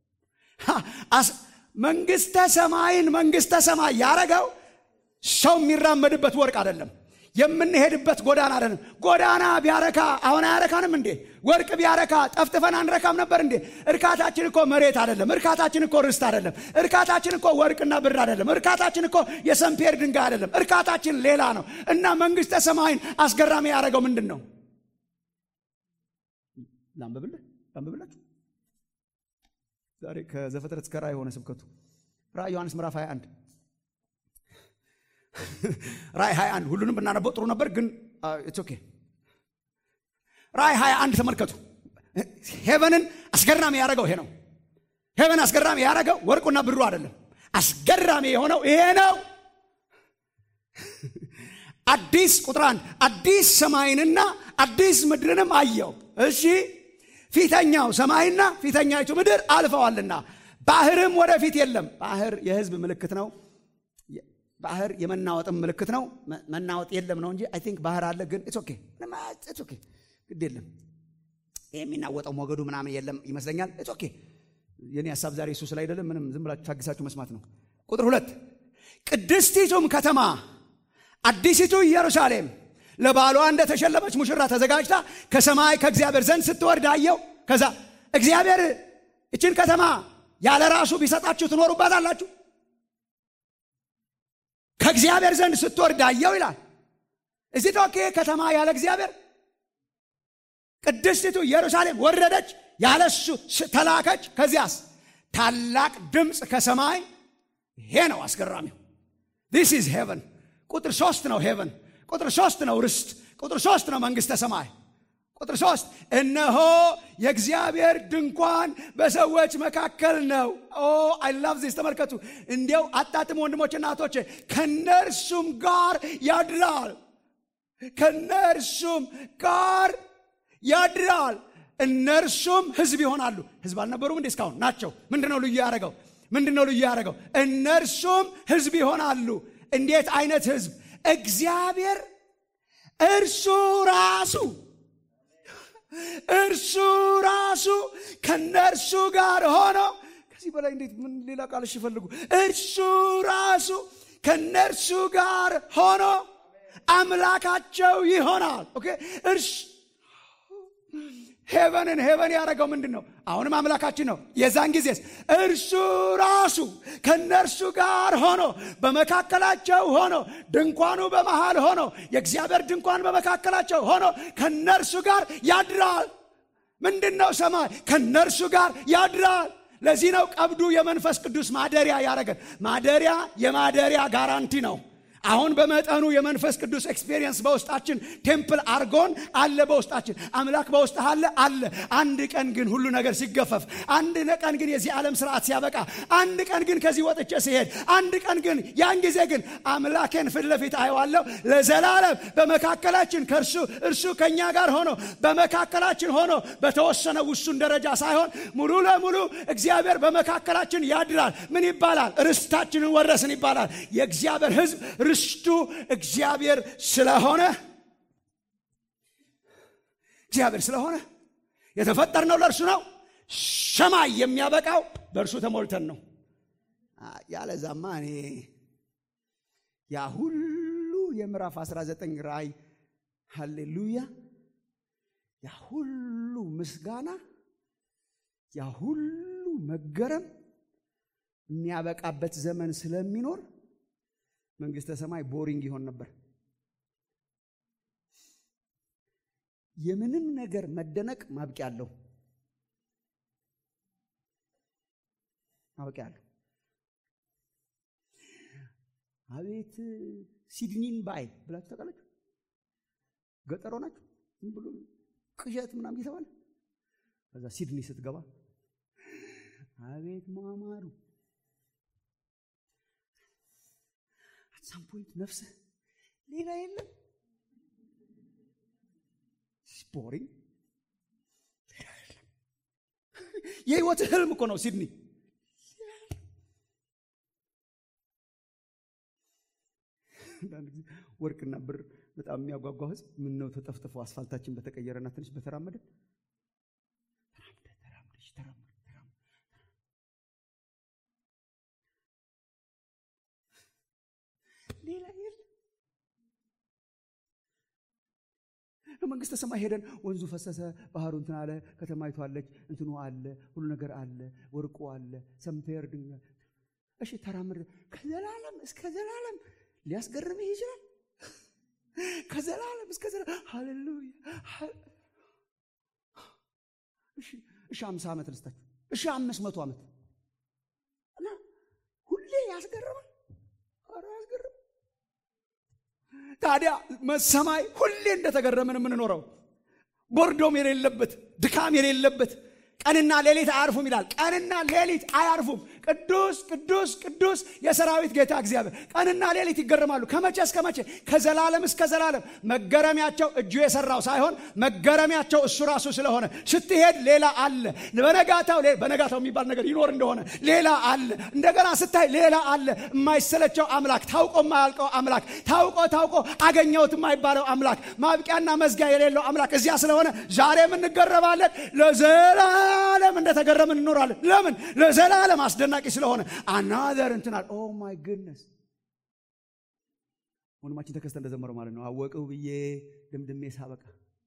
መንግስተ ሰማይ ያረጋው ሰው የሚራመድበት ወርቅ አይደለም። የምንሄድበት ጎዳና አይደለም። ጎዳና ቢያረካ አሁን አያረካንም እንዴ? ወርቅ ቢያረካ ጠፍጥፈን አንረካም ነበር እንዴ? እርካታችን እኮ መሬት አይደለም። እርካታችን እኮ ርስት አይደለም። እርካታችን እኮ ወርቅና ብር አይደለም። እርካታችን እኮ የሰምፔር ድንጋይ አይደለም። እርካታችን ሌላ ነው። እና መንግስተ ሰማይን አስገራሚ ያረጋው ምንድነው? ላንብብላችሁ ዛሬ ከዘፍጥረት እስከ ራዕይ ሆነ ስብከቱ። ራዕይ ዮሐንስ ምዕራፍ 21 ራዕይ 21 ሁሉንም ብናነበው ጥሩ ነበር ግን ኢትስ ኦኬ። ራዕይ 21 ተመልከቱ። ሄቨንን አስገራሚ ያረጋው ይሄ ነው። ሄቨን አስገራሚ ያረጋው ወርቁና ብሩ አይደለም። አስገራሚ የሆነው ይሄ ነው። አዲስ ቁጥር 1 አዲስ ሰማይንና አዲስ ምድርንም አየው። እሺ ፊተኛው ሰማይና ፊተኛይቱ ምድር አልፈዋልና ባህርም ወደፊት የለም። ባህር የህዝብ ምልክት ነው። ባህር የመናወጥም ምልክት ነው። መናወጥ የለም ነው እንጂ አይ ቲንክ ባህር አለ ግን ኢትስ ኦኬ ግድ የለም። የሚናወጠው ሞገዱ ምናምን የለም ይመስለኛል። ኢትስ ኦኬ። የኔ ሐሳብ ዛሬ እሱ ስለ አይደለም ምንም ዝም ብላችሁ ታግሳችሁ መስማት ነው። ቁጥር 2 ቅድስቲቱም ከተማ አዲሲቱ ኢየሩሳሌም ለባሏ እንደተሸለመች ሙሽራ ተዘጋጅታ ከሰማይ ከእግዚአብሔር ዘንድ ስትወርድ አየው። ከዛ እግዚአብሔር እችን ከተማ ያለ ራሱ ቢሰጣችሁ ትኖሩባታላችሁ? ከእግዚአብሔር ዘንድ ስትወርድ አየው ይላል። እዚህ ዶኬ ከተማ ያለ እግዚአብሔር ቅድስቲቱ ኢየሩሳሌም ወረደች፣ ያለሱ ተላከች። ከዚያስ ታላቅ ድምፅ ከሰማይ። ይሄ ነው አስገራሚው። this is heaven። ቁጥር 3 ነው heaven። ቁጥር 3 ነው ርስት። ቁጥር 3 ነው መንግስተ ሰማይ። ቁጥር 3 እነሆ የእግዚአብሔር ድንኳን በሰዎች መካከል ነው። I love this። ተመልከቱ፣ እንዲያው አጣጥሙ ወንድሞችና እህቶቼ። ከነርሱም ጋር ያድራል፣ ከነርሱም ጋር ያድራል። እነርሱም ህዝብ ይሆናሉ። ህዝብ አልነበሩም እንዴ? እስካሁን ናቸው። ምንድነው ልዩ ያደረገው? ምንድነው ልዩ ያደረገው? እነርሱም ህዝብ ይሆናሉ። እንዴት አይነት ህዝብ? እግዚአብሔር እርሱ ራሱ ከነርሱ ጋር ሆኖ። ከዚህ በላይ እንዴት ምን ሌላ ቃልሽ ይፈልጉ? እርሱ ራሱ ከነርሱ ጋር ሆኖ አምላካቸው ይሆናል። ኦኬ እርሱ ሄቨንን ያደረገው ምንድነው? አሁንም አምላካችን ነው። የዛን ጊዜስ እርሱ ራሱ ከነርሱ ጋር ሆኖ በመካከላቸው ሆኖ ድንኳኑ በመሃል ሆኖ የእግዚአብሔር ድንኳን በመካከላቸው ሆኖ ከነርሱ ጋር ያድራል። ምንድነው ሰማይ? ከነርሱ ጋር ያድራል። ለዚህ ነው ቀብዱ የመንፈስ ቅዱስ ማደሪያ ያደረገን። ማደሪያ የማደሪያ ጋራንቲ ነው። አሁን በመጠኑ የመንፈስ ቅዱስ ኤክስፒሪየንስ በውስጣችን ቴምፕል አርጎን አለ። በውስጣችን አምላክ በውስጥ አለ። አንድ ቀን ግን ሁሉ ነገር ሲገፈፍ፣ አንድ ቀን ግን የዚህ ዓለም ስርዓት ሲያበቃ፣ አንድ ቀን ግን ከዚህ ወጥቼ ሲሄድ፣ አንድ ቀን ግን ያን ጊዜ ግን አምላኬን ፊት ለፊት አየዋለሁ ለዘላለም በመካከላችን እርሱ ከኛ ጋር ሆኖ በመካከላችን ሆኖ በተወሰነ ውሱን ደረጃ ሳይሆን ሙሉ ለሙሉ እግዚአብሔር በመካከላችን ያድራል። ምን ይባላል? ርስታችንን ወረስን ይባላል። የእግዚአብሔር ሕዝብ ርስቱ እግዚአብሔር ስለሆነ የተፈጠርነው ለእርሱ ነው። ሰማይ የሚያበቃው በእርሱ ተሞልተን ነው። ያለዛማ እኔ ያ ሁሉ የምዕራፍ 19 ራእይ ሃሌሉያ፣ ያ ሁሉ ምስጋና፣ ያ ሁሉ መገረም የሚያበቃበት ዘመን ስለሚኖር መንግስተ ሰማይ ቦሪንግ ይሆን ነበር። የምንም ነገር መደነቅ ማብቂያ አለው። አቤት ሲድኒን ባይ ብላችሁ ተቃላችሁ። ገጠሮ ናችሁ ዝም ብሎ ቅዠት ምናምን ይተዋል። ከዛ ሲድኒ ስትገባ አቤት ማማሩ ሳምፖይንት ነፍስ ሌላ የለም። ስፖሪንግ የህይወት ህልም እኮ ነው ሲድኒ። ወርቅና ብር በጣም የሚያጓጓ ህዝብ ምን ነው ተጠፍጥፎ አስፋልታችን በተቀየረና ትንሽ በተራመደ ሌላ የለም። መንግስተ ሰማይ ሄደን ወንዙ ፈሰሰ፣ ባህሩ እንትን አለ፣ ከተማይቱ አለች፣ እንትኑ አለ፣ ሁሉ ነገር አለ፣ ወርቁ አለ፣ ሰምፔር ድንጋይ። እሺ ተራምር ከዘላለም እስከ ዘላለም ሊያስገርምህ ይችላል። ከዘላለም እስከ ዘላለም ሃሌሉያ። እሺ 50 ዓመት ልስታችሁ፣ እሺ 500 ዓመት እና ሁሌ ያስገርማል። አራስገርም ታዲያ ሰማይ ሁሌ እንደተገረምን የምንኖረው ቦርዶም የሌለበት ድካም የሌለበት ቀንና ሌሊት አያርፉም ይላል። ቀንና ሌሊት አያርፉም። ቅዱስ ቅዱስ ቅዱስ የሰራዊት ጌታ እግዚአብሔር። ቀንና ሌሊት ይገረማሉ። ከመቼ እስከ መቼ? ከዘላለም እስከ ዘላለም። መገረሚያቸው እጁ የሰራው ሳይሆን መገረሚያቸው እሱ ራሱ ስለሆነ ስትሄድ ሌላ አለ። በነጋታው የሚባል ነገር ይኖር እንደሆነ ሌላ አለ። እንደገና ስታይ ሌላ አለ። የማይሰለቸው አምላክ፣ ታውቆ የማያልቀው አምላክ፣ ታውቆ አገኘሁት የማይባለው አምላክ፣ ማብቂያና መዝጊያ የሌለው አምላክ እዚያ ስለሆነ ዛሬም እንገረማለን። ለዘላለም እንደተገረምን እንኖራለን። ለምን? ለዘላለም አስደናቂ ስለሆነ። another እንትናል ኦ ማይ ጉድነስ ወንድማችን ተከስተ እንደዘመረው ማለት ነው። አወቀው ብዬ ድምድሜ ሳበቃ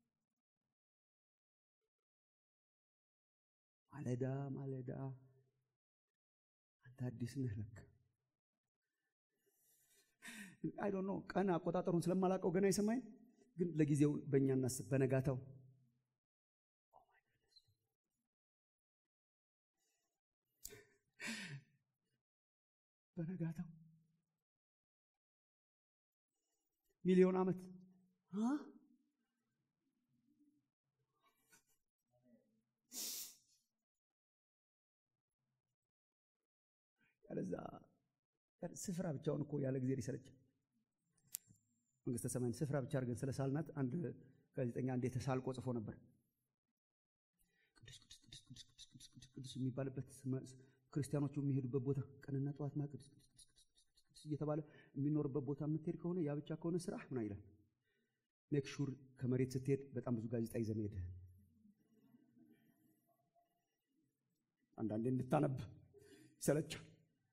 ማለዳ ማለዳ አንተ አዲስ ነህ ለካ። አይ ዶንት ኖ ቀን አቆጣጠሩን ስለማላውቀው ገና ይሰማኝ፣ ግን ለጊዜው በእኛ እናስብ። በነጋታው ሚሊዮን ዓመት ያለዛ ስፍራ ብቻውን እኮ ያለ ጊዜ ይሰለቻል። መንግስተ ሰማይን ስፍራ ብቻ አድርገን ስለሳልናት አንድ ጋዜጠኛ አንዴ ተሳልቆ ጽፎ ነበር። ቅዱስ የሚባልበት ክርስቲያኖቹ የሚሄዱበት ቦታ ቀንና ጠዋት ማቅዱስ እየተባለ የሚኖርበት ቦታ የምትሄድ ከሆነ ያ ብቻ ከሆነ ስራ ምን አይላል። ሜክ ሹር ከመሬት ስትሄድ በጣም ብዙ ጋዜጣ ይዘህ መሄድ፣ አንዳንዴ እንድታነብ ይሰለቻል።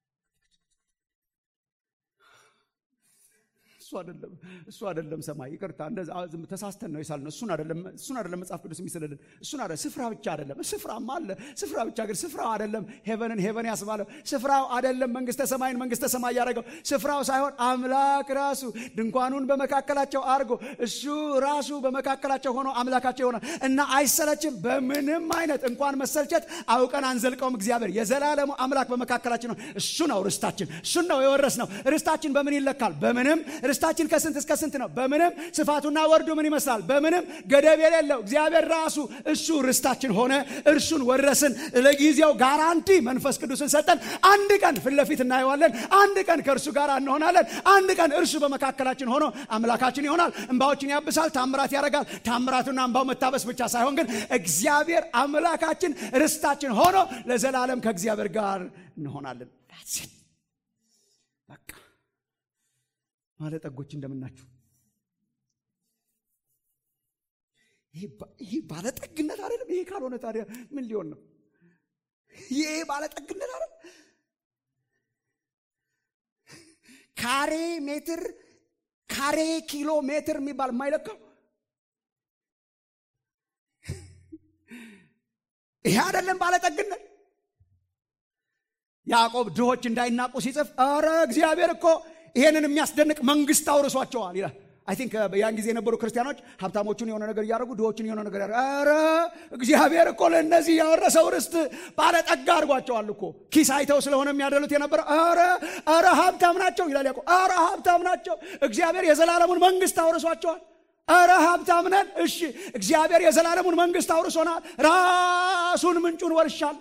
እሱ አይደለም ሰማይ። ይቅርታ እንደዛ ተሳስተን ነው ይሳል ነው። እሱን አይደለም መጽሐፍ ቅዱስ የሚሰለልን። እሱን አይደለም። ስፍራ ብቻ አይደለም። ስፍራማ አለ። ስፍራ ብቻ ግን ስፍራው አይደለም ሄቨን ያስባለው። ስፍራው አይደለም መንግስተ ሰማይ ያደረገው። ስፍራው ሳይሆን አምላክ ራሱ ድንኳኑን በመካከላቸው አድርጎ እሱ ራሱ በመካከላቸው ሆኖ አምላካቸው ይሆናል እና አይሰለችም። በምንም አይነት እንኳን መሰልቸት አውቀን አንዘልቀውም። እግዚአብሔር የዘላለሙ አምላክ በመካከላችን ነው። እሱ ነው ርስታችን። እሱ ነው የወረስነው። ርስታችን በምን ይለካል? በምንም። ርስታችን ከስንት እስከ ስንት ነው? በምንም። ስፋቱና ወርዱ ምን ይመስላል? በምንም ገደብ የሌለው እግዚአብሔር ራሱ እሱ ርስታችን ሆነ። እርሱን ወረስን። ለጊዜው ጋራንቲ መንፈስ ቅዱስን ሰጠን። አንድ ቀን ፊት ለፊት እናየዋለን። አንድ ቀን ከእርሱ ጋር እንሆናለን። አንድ ቀን እርሱ በመካከላችን ሆኖ አምላካችን ይሆናል። እንባዎችን ያብሳል። ታምራት ያደርጋል። ታምራቱና እንባው መታበስ ብቻ ሳይሆን ግን እግዚአብሔር አምላካችን ርስታችን ሆኖ ለዘላለም ከእግዚአብሔር ጋር እንሆናለን። በቃ ባለጠጎች እንደምናችሁ። ይሄ ባለጠግነት አይደለም። ይሄ ካልሆነ ታዲያ ምን ሊሆን ነው? ይሄ ባለጠግነት አይደለም። ካሬ ኪሎ ሜትር የሚባል የማይለካው ይሄ አይደለም ባለጠግነት። ያዕቆብ ድሆች እንዳይናቁ ሲጽፍ አረ እግዚአብሔር እኮ ይሄንን የሚያስደንቅ መንግስት አውርሷቸዋል ይላል። አይ ቲንክ ያን ጊዜ የነበሩ ክርስቲያኖች ሀብታሞቹን የሆነ ነገር እያደረጉ ድሆችን የሆነ ነገር ያደረጉ። አረ እግዚአብሔር እኮ ለእነዚህ ያወረሰው ርስት ባለጠጋ አድርጓቸዋል እኮ። ኪስ አይተው ስለሆነ የሚያደሉት የነበረ አረ ሀብታም ናቸው ይላል ያዕቆብ። አረ ሀብታም ናቸው። እግዚአብሔር የዘላለሙን መንግስት አውርሷቸዋል። አረ ሀብታም ነን። እሺ እግዚአብሔር የዘላለሙን መንግስት አውርሶናል። ራሱን ምንጩን ወርሻል።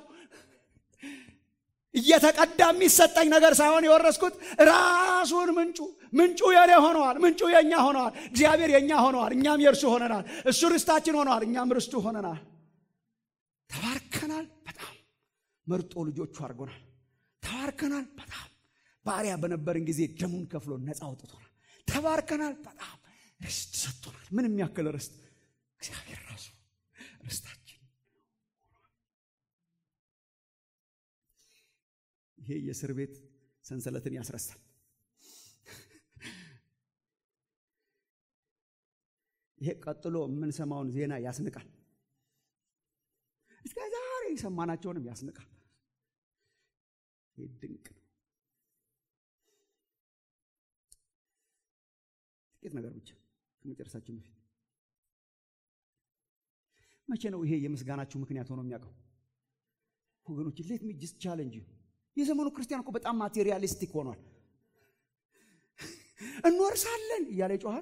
እየተቀዳ የሚሰጠኝ ነገር ሳይሆን የወረስኩት ራሱን ምንጩ የኔ ሆነዋል። ምንጩ የኛ ሆነዋል። እግዚአብሔር የኛ ሆነዋል። እኛም የእርሱ ሆነናል። እሱ ርስታችን ሆነዋል። እኛም ርስቱ ሆነናል። ተባርከናል። በጣም መርጦ ልጆቹ አድርጎናል። ተባርከናል። በጣም ባሪያ በነበርን ጊዜ ደሙን ከፍሎ ነፃ አውጥቶናል። ተባርከናል። በጣም ርስት ሰጥቶናል። ምን የሚያክል ርስት! እግዚአብሔር ራሱ ርስታችን። ይሄ የእስር ቤት ሰንሰለትን ያስረሳል። ይሄ ቀጥሎ የምንሰማውን ዜና ያስንቃል። እስከ ዛሬ የሰማናቸውንም ያስንቃል። ይሄ ድንቅ ነው። ጥቂት ነገር ብቻ ከመጨረሳችን በፊት መቼ ነው ይሄ የምስጋናችሁ ምክንያት ሆኖ የሚያውቀው? ወገኖች ሌት ሚ ጀስት ቻሌንጅ ዩ። የዘመኑ ክርስቲያን እኮ በጣም ማቴሪያሊስቲክ ሆኗል። እንወርሳለን እያለ ይጮሃል።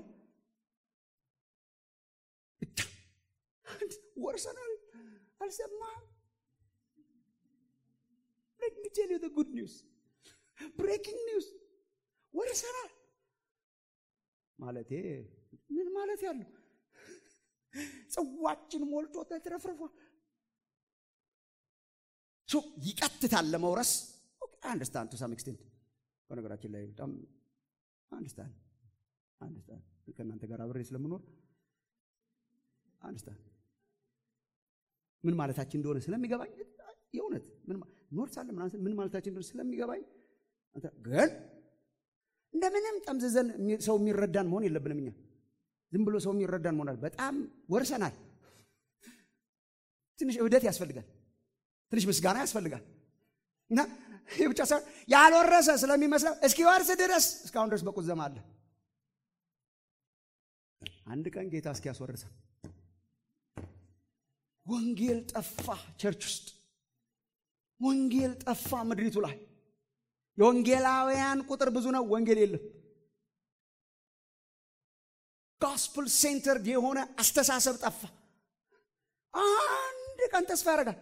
ወርሰናል። አልሰማህም? Let me tell you the good news. Breaking news. ወርሰናል ማለቴ ምን ማለት ያለው? ጽዋችን ሞልቶ ተትረፍርፏል። ይቀጥታል ለመውረስ። I understand to some extent. በነገራችን ላይ በጣም understand ከእናንተ ጋር አብሬ ስለምኖር understand ምን ማለታችን እንደሆነ ስለሚገባኝ የእውነት ምን ኖርሳለን ምን ማለታችን እንደሆነ ስለሚገባኝ ግን እንደምንም ጠምዝዘን ሰው የሚረዳን መሆን የለብንም። እኛ ዝም ብሎ ሰው የሚረዳን መሆን በጣም ወርሰናል። ትንሽ እብደት ያስፈልጋል፣ ትንሽ ምስጋና ያስፈልጋል። እና ይህ ብቻ ሳይሆን ያልወረሰ ስለሚመስለው እስኪወርስ ድረስ እስካሁን ድረስ በቁዘማ አለ። አንድ ቀን ጌታ እስኪያስወርሰ ወንጌል ጠፋ። ቸርች ውስጥ ወንጌል ጠፋ። ምድሪቱ ላይ የወንጌላውያን ቁጥር ብዙ ነው፣ ወንጌል የለም። ጎስፕል ሴንተርድ የሆነ አስተሳሰብ ጠፋ። አንድ ቀን ተስፋ ያደርጋል።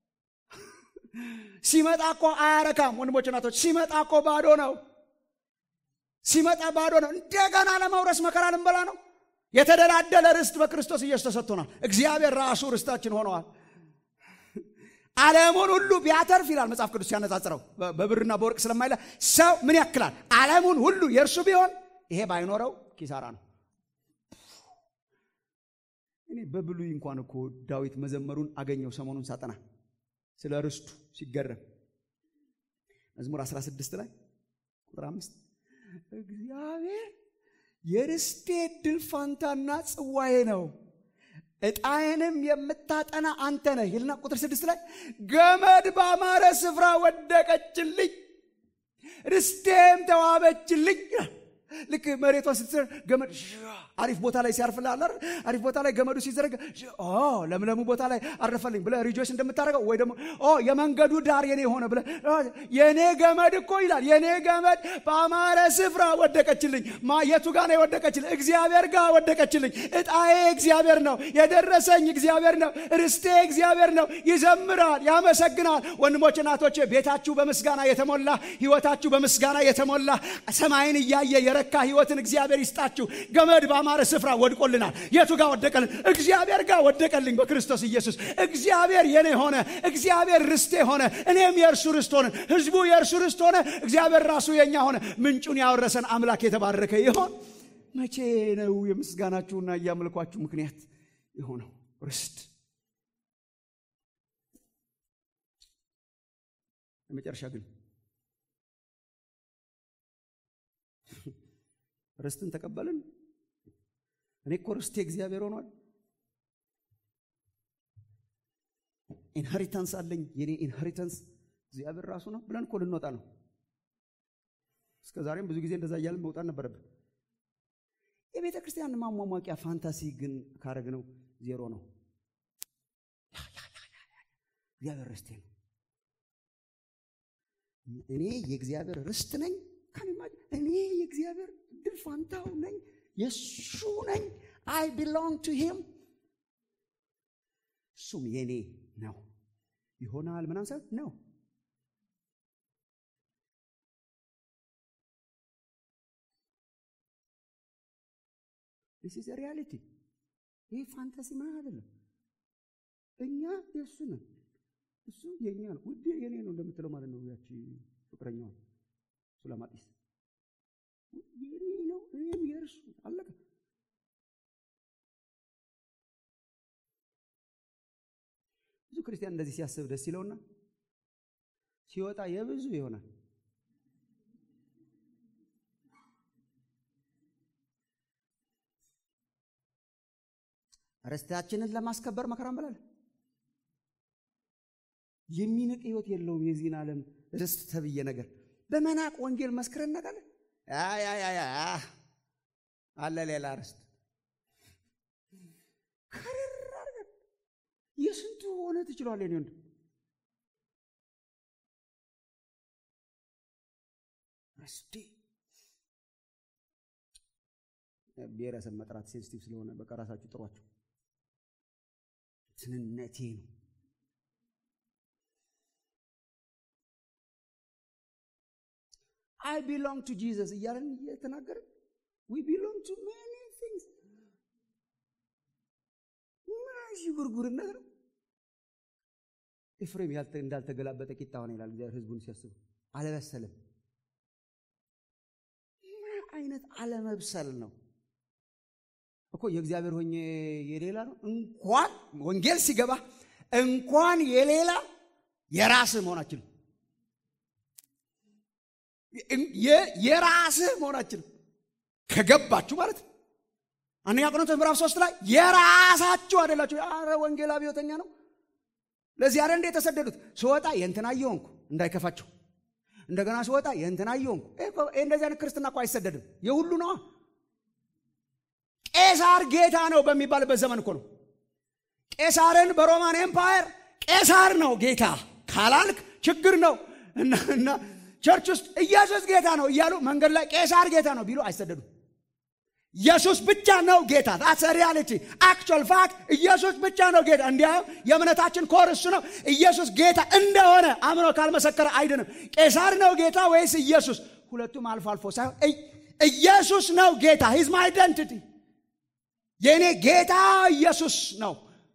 ሲመጣ እኮ አያረካም ወንድሞች እናቶች፣ ሲመጣ እኮ ባዶ ነው። ሲመጣ ባዶ ነው። እንደገና ለመውረስ መከራ ልንበላ ነው። የተደላደለ ርስት በክርስቶስ ኢየሱስ ተሰጥቶናል። እግዚአብሔር ራሱ ርስታችን ሆነዋል። ዓለሙን ሁሉ ቢያተርፍ ይላል መጽሐፍ ቅዱስ ሲያነጻጽረው በብርና በወርቅ ስለማይለ ሰው ምን ያክላል? ዓለሙን ሁሉ የእርሱ ቢሆን ይሄ ባይኖረው ኪሳራ ነው። እኔ በብሉይ እንኳን እኮ ዳዊት መዘመሩን አገኘው ሰሞኑን ሳጠና ስለ ርስቱ ሲገረም መዝሙር 16 ላይ ቁጥር 5 እግዚአብሔር የርስቴ ድል ፋንታና ጽዋዬ ነው፣ ዕጣዬንም የምታጠና አንተ ነህ ይልና ቁጥር 6 ላይ ገመድ ባማረ ስፍራ ወደቀችልኝ፣ ርስቴም ተዋበችልኝ። ልክ መሬቷን ስትዘር ገመድ አሪፍ ቦታ ላይ ሲያርፍልሃል አይደል? አሪፍ ቦታ ላይ ገመዱ ሲዘረጋ ለምለሙ ቦታ ላይ አረፈልኝ ብለህ ሪጆይስ እንደምታደርገው ወይ ደግሞ የመንገዱ ዳር የኔ ሆነ ብለህ የኔ ገመድ እኮ ይላል የኔ ገመድ በአማረ ስፍራ ወደቀችልኝ። የቱ ጋር ነው የወደቀችልኝ? እግዚአብሔር ጋር ወደቀችልኝ። ዕጣዬ እግዚአብሔር ነው፣ የደረሰኝ እግዚአብሔር ነው፣ ርስቴ እግዚአብሔር ነው። ይዘምራል፣ ያመሰግናል። ወንድሞች እናቶቼ ቤታችሁ በምስጋና የተሞላ ህይወታችሁ በምስጋና የተሞላ ሰማይን እያየ የረካ ህይወትን እግዚአብሔር ይስጣችሁ። ገመድ በአማረ ስፍራ ወድቆልናል። የቱ ጋር ወደቀልን? እግዚአብሔር ጋር ወደቀልኝ በክርስቶስ ኢየሱስ። እግዚአብሔር የኔ ሆነ፣ እግዚአብሔር ርስቴ ሆነ፣ እኔም የእርሱ ርስት ሆነ፣ ህዝቡ የእርሱ ርስት ሆነ፣ እግዚአብሔር ራሱ የኛ ሆነ። ምንጩን ያወረሰን አምላክ የተባረከ ይሁን። መቼ ነው የምስጋናችሁና የአምልኳችሁ ምክንያት የሆነው ርስት? ለመጨረሻ ግን ርስትን ተቀበልን። እኔ እኮ ርስቴ እግዚአብሔር ሆኗል፣ ኢንሄሪታንስ አለኝ፣ የኔ ኢንሄሪታንስ እግዚአብሔር ራሱ ነው ብለን እኮ ልንወጣ ነው። እስከ ዛሬም ብዙ ጊዜ እንደዛ እያልን መውጣት ነበረብን። የቤተ ክርስቲያን ማሟሟቂያ ፋንታሲ ግን ካረግነው ዜሮ ነው። እግዚአብሔር ርስቴ ነው፣ እኔ የእግዚአብሔር ርስት ነኝ። እኔ የእግዚአብሔር ድል ፋንታው ነኝ፣ የሱ ነኝ። I belong to him። እሱም የኔ ነው ይሆናል ምናምን ሰው ነው። this is a reality። ይህ ፋንታሲ ማለት አይደለም። እኛ የሱ ነን፣ እሱ የኛ ነው። ውዴ የኔ ነው እንደምትለው ማለት ነው። ያቺ ፍቅረኛዋ ሱላማጢስ የኔ ነው፣ እኔም የእርሱ አለቀ። ብዙ ክርስቲያን እንደዚህ ሲያስብ ደስ ይለውና ሲወጣ የብዙ ይሆናል። ርስታችንን ለማስከበር መከራ እንበላለን። የሚንቅ ህይወት የለውም የዚህን ዓለም ርስት ተብዬ ነገር በመናቅ ወንጌል መስክረን እናውቃለን። አለ ሌላ ርስት የስንቱ ሆነ ትችላለህ። እኔ ወንድ ርስቴ ብሔረሰብ መጥራት ሴንሲቲቭ ስለሆነ በቃ ራሳችሁ ጥሯቸው። ትንነቴ ነው። I belong to Jesus እያለን እየተናገርን we belong to many things። ማዚ ጉርጉርነት ነው። ኤፍሬም እንዳልተገላበጠ ቂጣ ሆነ ይላል እግዚአብሔር ህዝቡን ሲያስብ። አለበሰለም። ምን አይነት አለመብሰል ነው እኮ! የእግዚአብሔር ሆኜ የሌላ ነው። እንኳን ወንጌል ሲገባ እንኳን የሌላ የራስ መሆናችን የራስህ መሆናችን ከገባችሁ ማለት ነው። አንደኛ ቆሮንቶስ ምዕራፍ 3 ላይ የራሳችሁ አይደላችሁ። አረ ወንጌል አብዮተኛ ነው። ለዚህ አይደል እንደ ተሰደዱት ስወጣ የእንትና ይሆንኩ እንዳይከፋቸው፣ እንደገና ስወጣ የእንትና ይሆንኩ። እንደዚህ አይነት ክርስትና እኮ አይሰደድም፣ የሁሉ ነው። ቄሳር ጌታ ነው በሚባልበት ዘመን እኮ ነው። ቄሳርን በሮማን ኤምፓየር ቄሳር ነው ጌታ ካላልክ ችግር ነው። እና ቸርች ውስጥ ኢየሱስ ጌታ ነው እያሉ መንገድ ላይ ቄሳር ጌታ ነው ቢሉ አይሰደዱም። ኢየሱስ ብቻ ነው ጌታ። that's a reality, actual fact. ኢየሱስ ብቻ ነው ጌታ። እንዲያው የእምነታችን ኮር እሱ ነው። ኢየሱስ ጌታ እንደሆነ አምኖ ካልመሰከረ አይድንም። ቄሳር ነው ጌታ ወይስ ኢየሱስ? ሁለቱም አልፎ አልፎ ሳይሆን ኢየሱስ ነው ጌታ። he's my identity። የኔ ጌታ ኢየሱስ ነው።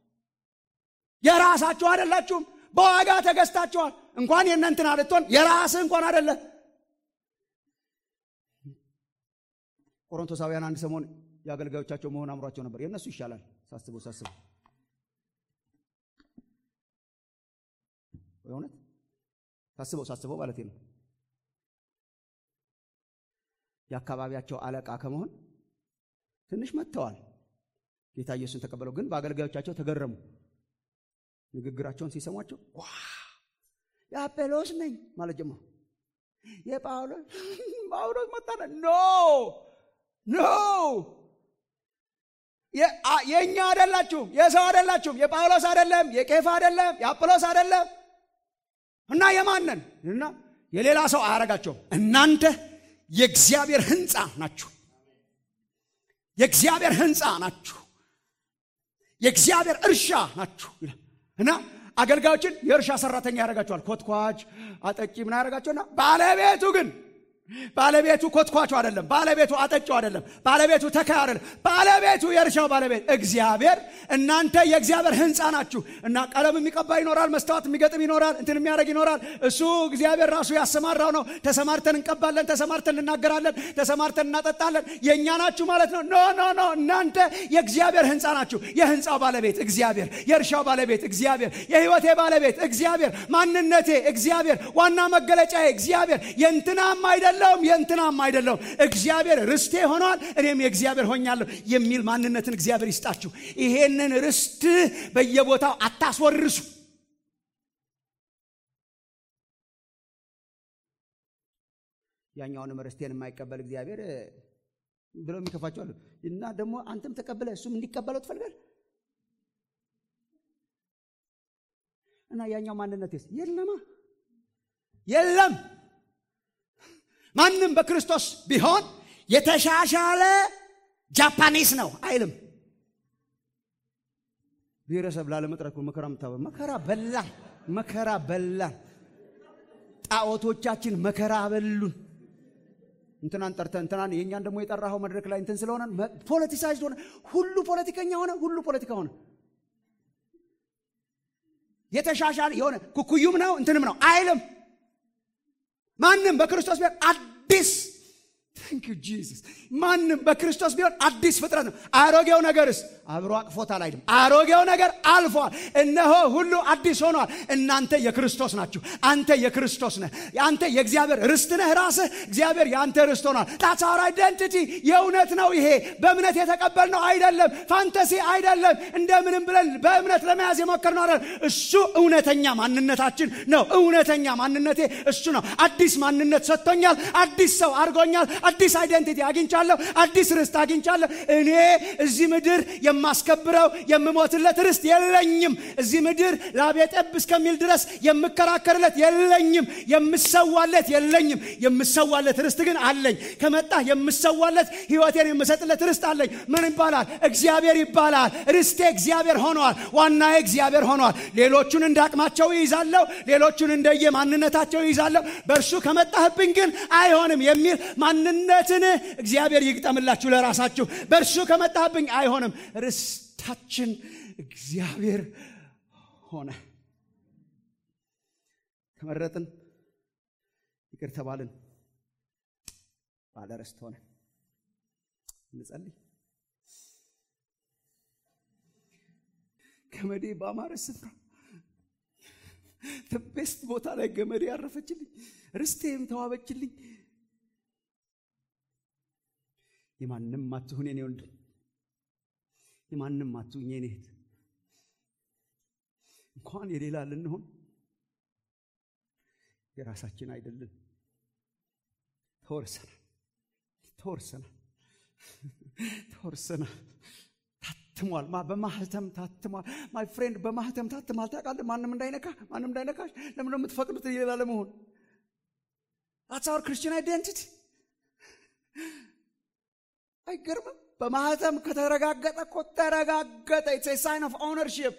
የራሳችሁ አይደላችሁም፣ በዋጋ ተገዝታችኋል። እንኳን የእናንተን አልቶን የራስህ እንኳን አይደለ። ቆሮንቶሳውያን አንድ ሰሞን ያገልጋዮቻቸው መሆን አምሯቸው ነበር። የነሱ ይሻላል ሳስበው የሆነ ሳስበው ማለት ነው። የአካባቢያቸው አለቃ ከመሆን ትንሽ መጥተዋል። ጌታ ኢየሱስን ተቀበለው፣ ግን በአገልጋዮቻቸው ተገረሙ። ንግግራቸውን ሲሰሟቸው የአጵሎስ ነኝ ማለት ጀመሩ። የጳውሎስ መጣና ኖ የኛ አይደላችሁም፣ የሰው አይደላችሁም፣ የጳውሎስ አይደለም፣ የቄፋ አይደለም፣ የአጵሎስ አይደለም። እና የማንን እና የሌላ ሰው አያረጋቸውም። እናንተ የእግዚአብሔር ሕንጻ ናችሁ፣ የእግዚአብሔር ሕንጻ ናችሁ፣ የእግዚአብሔር እርሻ ናችሁ ይላል። እና አገልጋዮችን የእርሻ ሰራተኛ ያደርጋቸዋል። ኮትኳች፣ አጠጪ ምን ያደርጋቸውና ባለቤቱ ኮትኳቹ አይደለም፣ ባለቤቱ አጠጪው አይደለም፣ ባለቤቱ ተካይ አይደለም፣ ባለቤቱ የእርሻው ባለቤት እግዚአብሔር። እናንተ የእግዚአብሔር ሕንጻ ናችሁ። እና ቀለም የሚቀባ ይኖራል፣ መስታወት የሚገጥም ይኖራል፣ እንትን የሚያደርግ ይኖራል። እሱ እግዚአብሔር ራሱ ያሰማራው ነው። ተሰማርተን እንቀባለን፣ ተሰማርተን እናገራለን፣ ተሰማርተን እናጠጣለን። የኛ ናችሁ ማለት ነው። ኖ እናንተ የእግዚአብሔር ሕንጻ ናችሁ። የሕንጻው ባለቤት እግዚአብሔር፣ የእርሻው ባለቤት እግዚአብሔር፣ የህይወቴ ባለቤት እግዚአብሔር፣ ማንነቴ እግዚአብሔር፣ ዋና መገለጫዬ እግዚአብሔር። የእንትናም አይደለም እግዚአብሔር ርስቴ ሆኗል፣ እኔም የእግዚአብሔር ሆኛለሁ የሚል ማንነትን እግዚአብሔር ይስጣችሁ። ይሄንን ርስት በየቦታው አታስወርሱ። ያኛውን ርስቴን የማይቀበል እግዚአብሔር ብለው የሚከፋቸው አሉ። እና ደግሞ አንተም ተቀበለ እሱም እንዲቀበለው ትፈልጋለህ። እና ያኛው ማንነትስ የለም። ማንም በክርስቶስ ቢሆን የተሻሻለ ጃፓኒስ ነው አይልም። ብሔረሰብ ላለመጥራት መከራ በላ ጣዖቶቻችን መከራ በሉን። እንትናን ጠርተን እንትናን የኛን ደግሞ የጠራኸው መድረክ ላይ እንትን ስለሆነ ፖለቲሳይዝድ ሆነ። ሁሉ ፖለቲከኛ ሆነ፣ ሁሉ ፖለቲካ ሆነ። የተሻሻለ የሆነ ኩኩዩም ነው እንትንም ነው አይልም። ማንም በክርስቶስ ቢሆን አዲስ Thank you Jesus. ማንም በክርስቶስ ቢሆን አዲስ ፍጥረት ነው። አሮጌው ነገርስ አብሮ አቅፎታል አይደለም። አሮጌው ነገር አልፏል፣ እነሆ ሁሉ አዲስ ሆኗል። እናንተ የክርስቶስ ናችሁ። አንተ የክርስቶስ ነህ። አንተ የእግዚአብሔር ርስት ነህ። ራስህ እግዚአብሔር ያንተ ርስት ሆኗል። that's our identity። የእውነት ነው ይሄ። በእምነት የተቀበልነው አይደለም፣ ፋንታሲ አይደለም፣ እንደምንም ብለን በእምነት ለመያዝ የሞከርነው አይደለም። እሱ እውነተኛ ማንነታችን ነው። እውነተኛ ማንነቴ እሱ ነው። አዲስ ማንነት ሰጥቶኛል። አዲስ ሰው አድርጎኛል። አዲስ አይደንቲቲ አግኝቻለሁ። አዲስ ርስት አግኝቻለሁ። እኔ እዚህ ምድር የማስከብረው የምሞትለት ርስት የለኝም። እዚህ ምድር ላቤጠብ እስከሚል ድረስ የምከራከርለት የለኝም። የምሰዋለት የለኝም። የምሰዋለት ርስት ግን አለኝ። ከመጣ የምሰዋለት ህይወቴን የምሰጥለት ርስት አለኝ። ምን ይባላል? እግዚአብሔር ይባላል። ርስቴ እግዚአብሔር ሆኗል። ዋናዬ እግዚአብሔር ሆኗል። ሌሎቹን እንዳቅማቸው ይይዛለሁ፣ ሌሎቹን እንደየማንነታቸው ይይዛለሁ። በእርሱ ከመጣህብኝ ግን አይሆንም የሚል ማንነትን እግዚአብሔር ይግጠምላችሁ ለራሳችሁ። በእርሱ ከመጣህብኝ አይሆንም። ርስታችን እግዚአብሔር ሆነ። ተመረጥን፣ ይቅር ተባልን፣ ባለ ርስት ሆነ። እንጸልይ። ገመዴ ባማረ ስፍራ ቤስት ቦታ ላይ ገመዴ ያረፈችልኝ፣ ርስቴም ተዋበችልኝ። የማንም አትሁን የኔ ወንድም፣ የማንም አትሁን የኔ እህት። እንኳን የሌላ ልንሆን የራሳችን አይደለም። ተወርሰናል። ታትሟል። በማህተም ታትሟል። ማይ ፍሬንድ በማህተም ታትሟል። ታውቃለህ? ማንም እንዳይነካሽ ለምን ነው የምትፈቅዱት የሌላ ለመሆን? That's our Christian identity. አይገርምም? በማህተም ከተረጋገጠ እኮ ተረጋገጠ። It's a sign of ownership.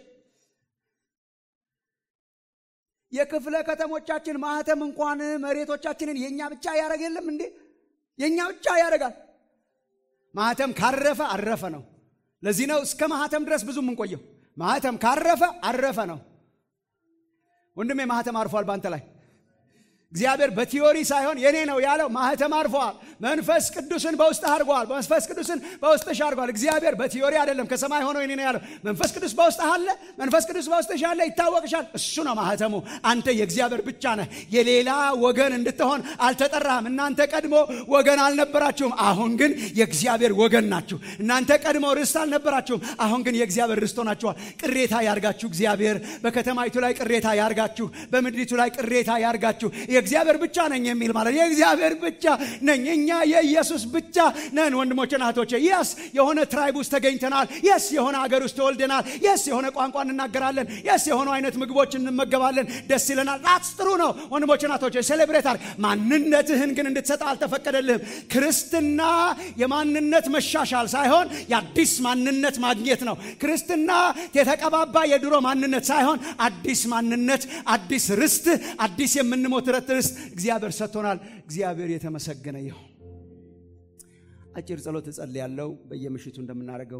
የክፍለ ከተሞቻችን ማህተም እንኳን መሬቶቻችንን የኛ ብቻ ያረግ የለም እንዴ? የኛ ብቻ ያረጋል። ማህተም ካረፈ አረፈ ነው። ለዚህ ነው እስከ ማህተም ድረስ ብዙ ምን ቆየው። ማህተም ካረፈ አረፈ ነው። ወንድሜ ማህተም አርፏል ባንተ ላይ። እግዚአብሔር በቲዮሪ ሳይሆን የኔ ነው ያለው ማህተም አርፏል። መንፈስ ቅዱስን በውስጥ አድርጓል። መንፈስ ቅዱስን በውስጥሽ አድርጓል። እግዚአብሔር በቲዮሪ አይደለም ከሰማይ ሆኖ የኔ ነው ያለው። መንፈስ ቅዱስ በውስጥ አለ። መንፈስ ቅዱስ በውስጥሽ አለ፣ ይታወቅሻል። እሱ ነው ማህተሙ። አንተ የእግዚአብሔር ብቻ ነህ። የሌላ ወገን እንድትሆን አልተጠራህም። እናንተ ቀድሞ ወገን አልነበራችሁም፣ አሁን ግን የእግዚአብሔር ወገን ናችሁ። እናንተ ቀድሞ ርስት አልነበራችሁም፣ አሁን ግን የእግዚአብሔር ርስት ሆናችኋል። ቅሬታ ያርጋችሁ እግዚአብሔር። በከተማይቱ ላይ ቅሬታ ያርጋችሁ፣ በምድሪቱ ላይ ቅሬታ ያርጋችሁ። የእግዚአብሔር ብቻ ነኝ የሚል ማለት የእግዚአብሔር ብቻ ነኝ። እኛ የኢየሱስ ብቻ ነን ወንድሞችና እህቶቼ። yes የሆነ ትራይብ ውስጥ ተገኝተናል። yes የሆነ ሀገር ውስጥ ተወልደናል። yes የሆነ ቋንቋ እንናገራለን። yes የሆነ አይነት ምግቦች እንመገባለን። ደስ ይለናል። that's ጥሩ ነው ወንድሞችና እህቶቼ። ሴሌብሬት አድርግ። ማንነትህን ግን እንድትሰጥ አልተፈቀደልህም። ክርስትና የማንነት መሻሻል ሳይሆን የአዲስ ማንነት ማግኘት ነው። ክርስትና የተቀባባ የድሮ ማንነት ሳይሆን አዲስ ማንነት፣ አዲስ ርስት፣ አዲስ የምንሞት ርስት እግዚአብሔር ሰጥቶናል። እግዚአብሔር የተመሰገነ ይሁን። አጭር ጸሎት እጸልያለሁ በየምሽቱ እንደምናደርገው።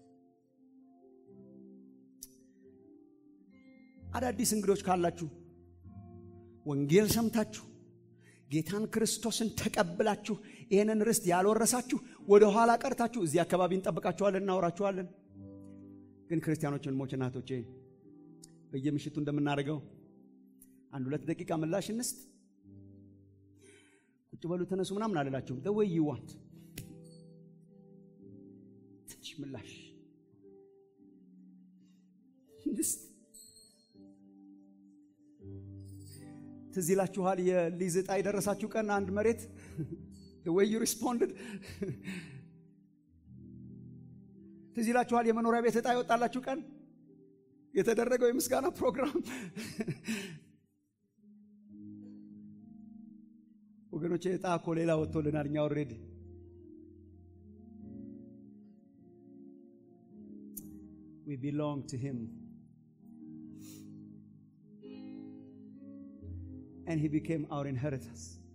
አዳዲስ እንግዶች ካላችሁ ወንጌል ሰምታችሁ ጌታን ክርስቶስን ተቀብላችሁ ይሄንን ርስት ያልወረሳችሁ ወደ ኋላ ቀርታችሁ እዚህ አካባቢ እንጠብቃችኋለን፣ እናወራችኋለን። ግን ክርስቲያኖችን ወንድሞችና እህቶቼ በየምሽቱ እንደምናደርገው 1-2 ደቂቃ ምላሽ እንስጥ። ቁጭ በሉ ተነሱ ምናምን አላላችሁም። the way you want ትንሽ ምላሽ እንስጥ። ትዝ ይላችኋል የሊዝ ዕጣ የደረሳችሁ ቀን አንድ መሬት the way you responded ትዝ ይላችኋል የመኖሪያ ቤት ዕጣ የወጣላችሁ ቀን የተደረገው የምስጋና ፕሮግራም ወገኖቼ ዕጣ እኮ ሌላ ወጥቶልናል። እኛ ኦልሬዲ we belong to him and he became our inheritance.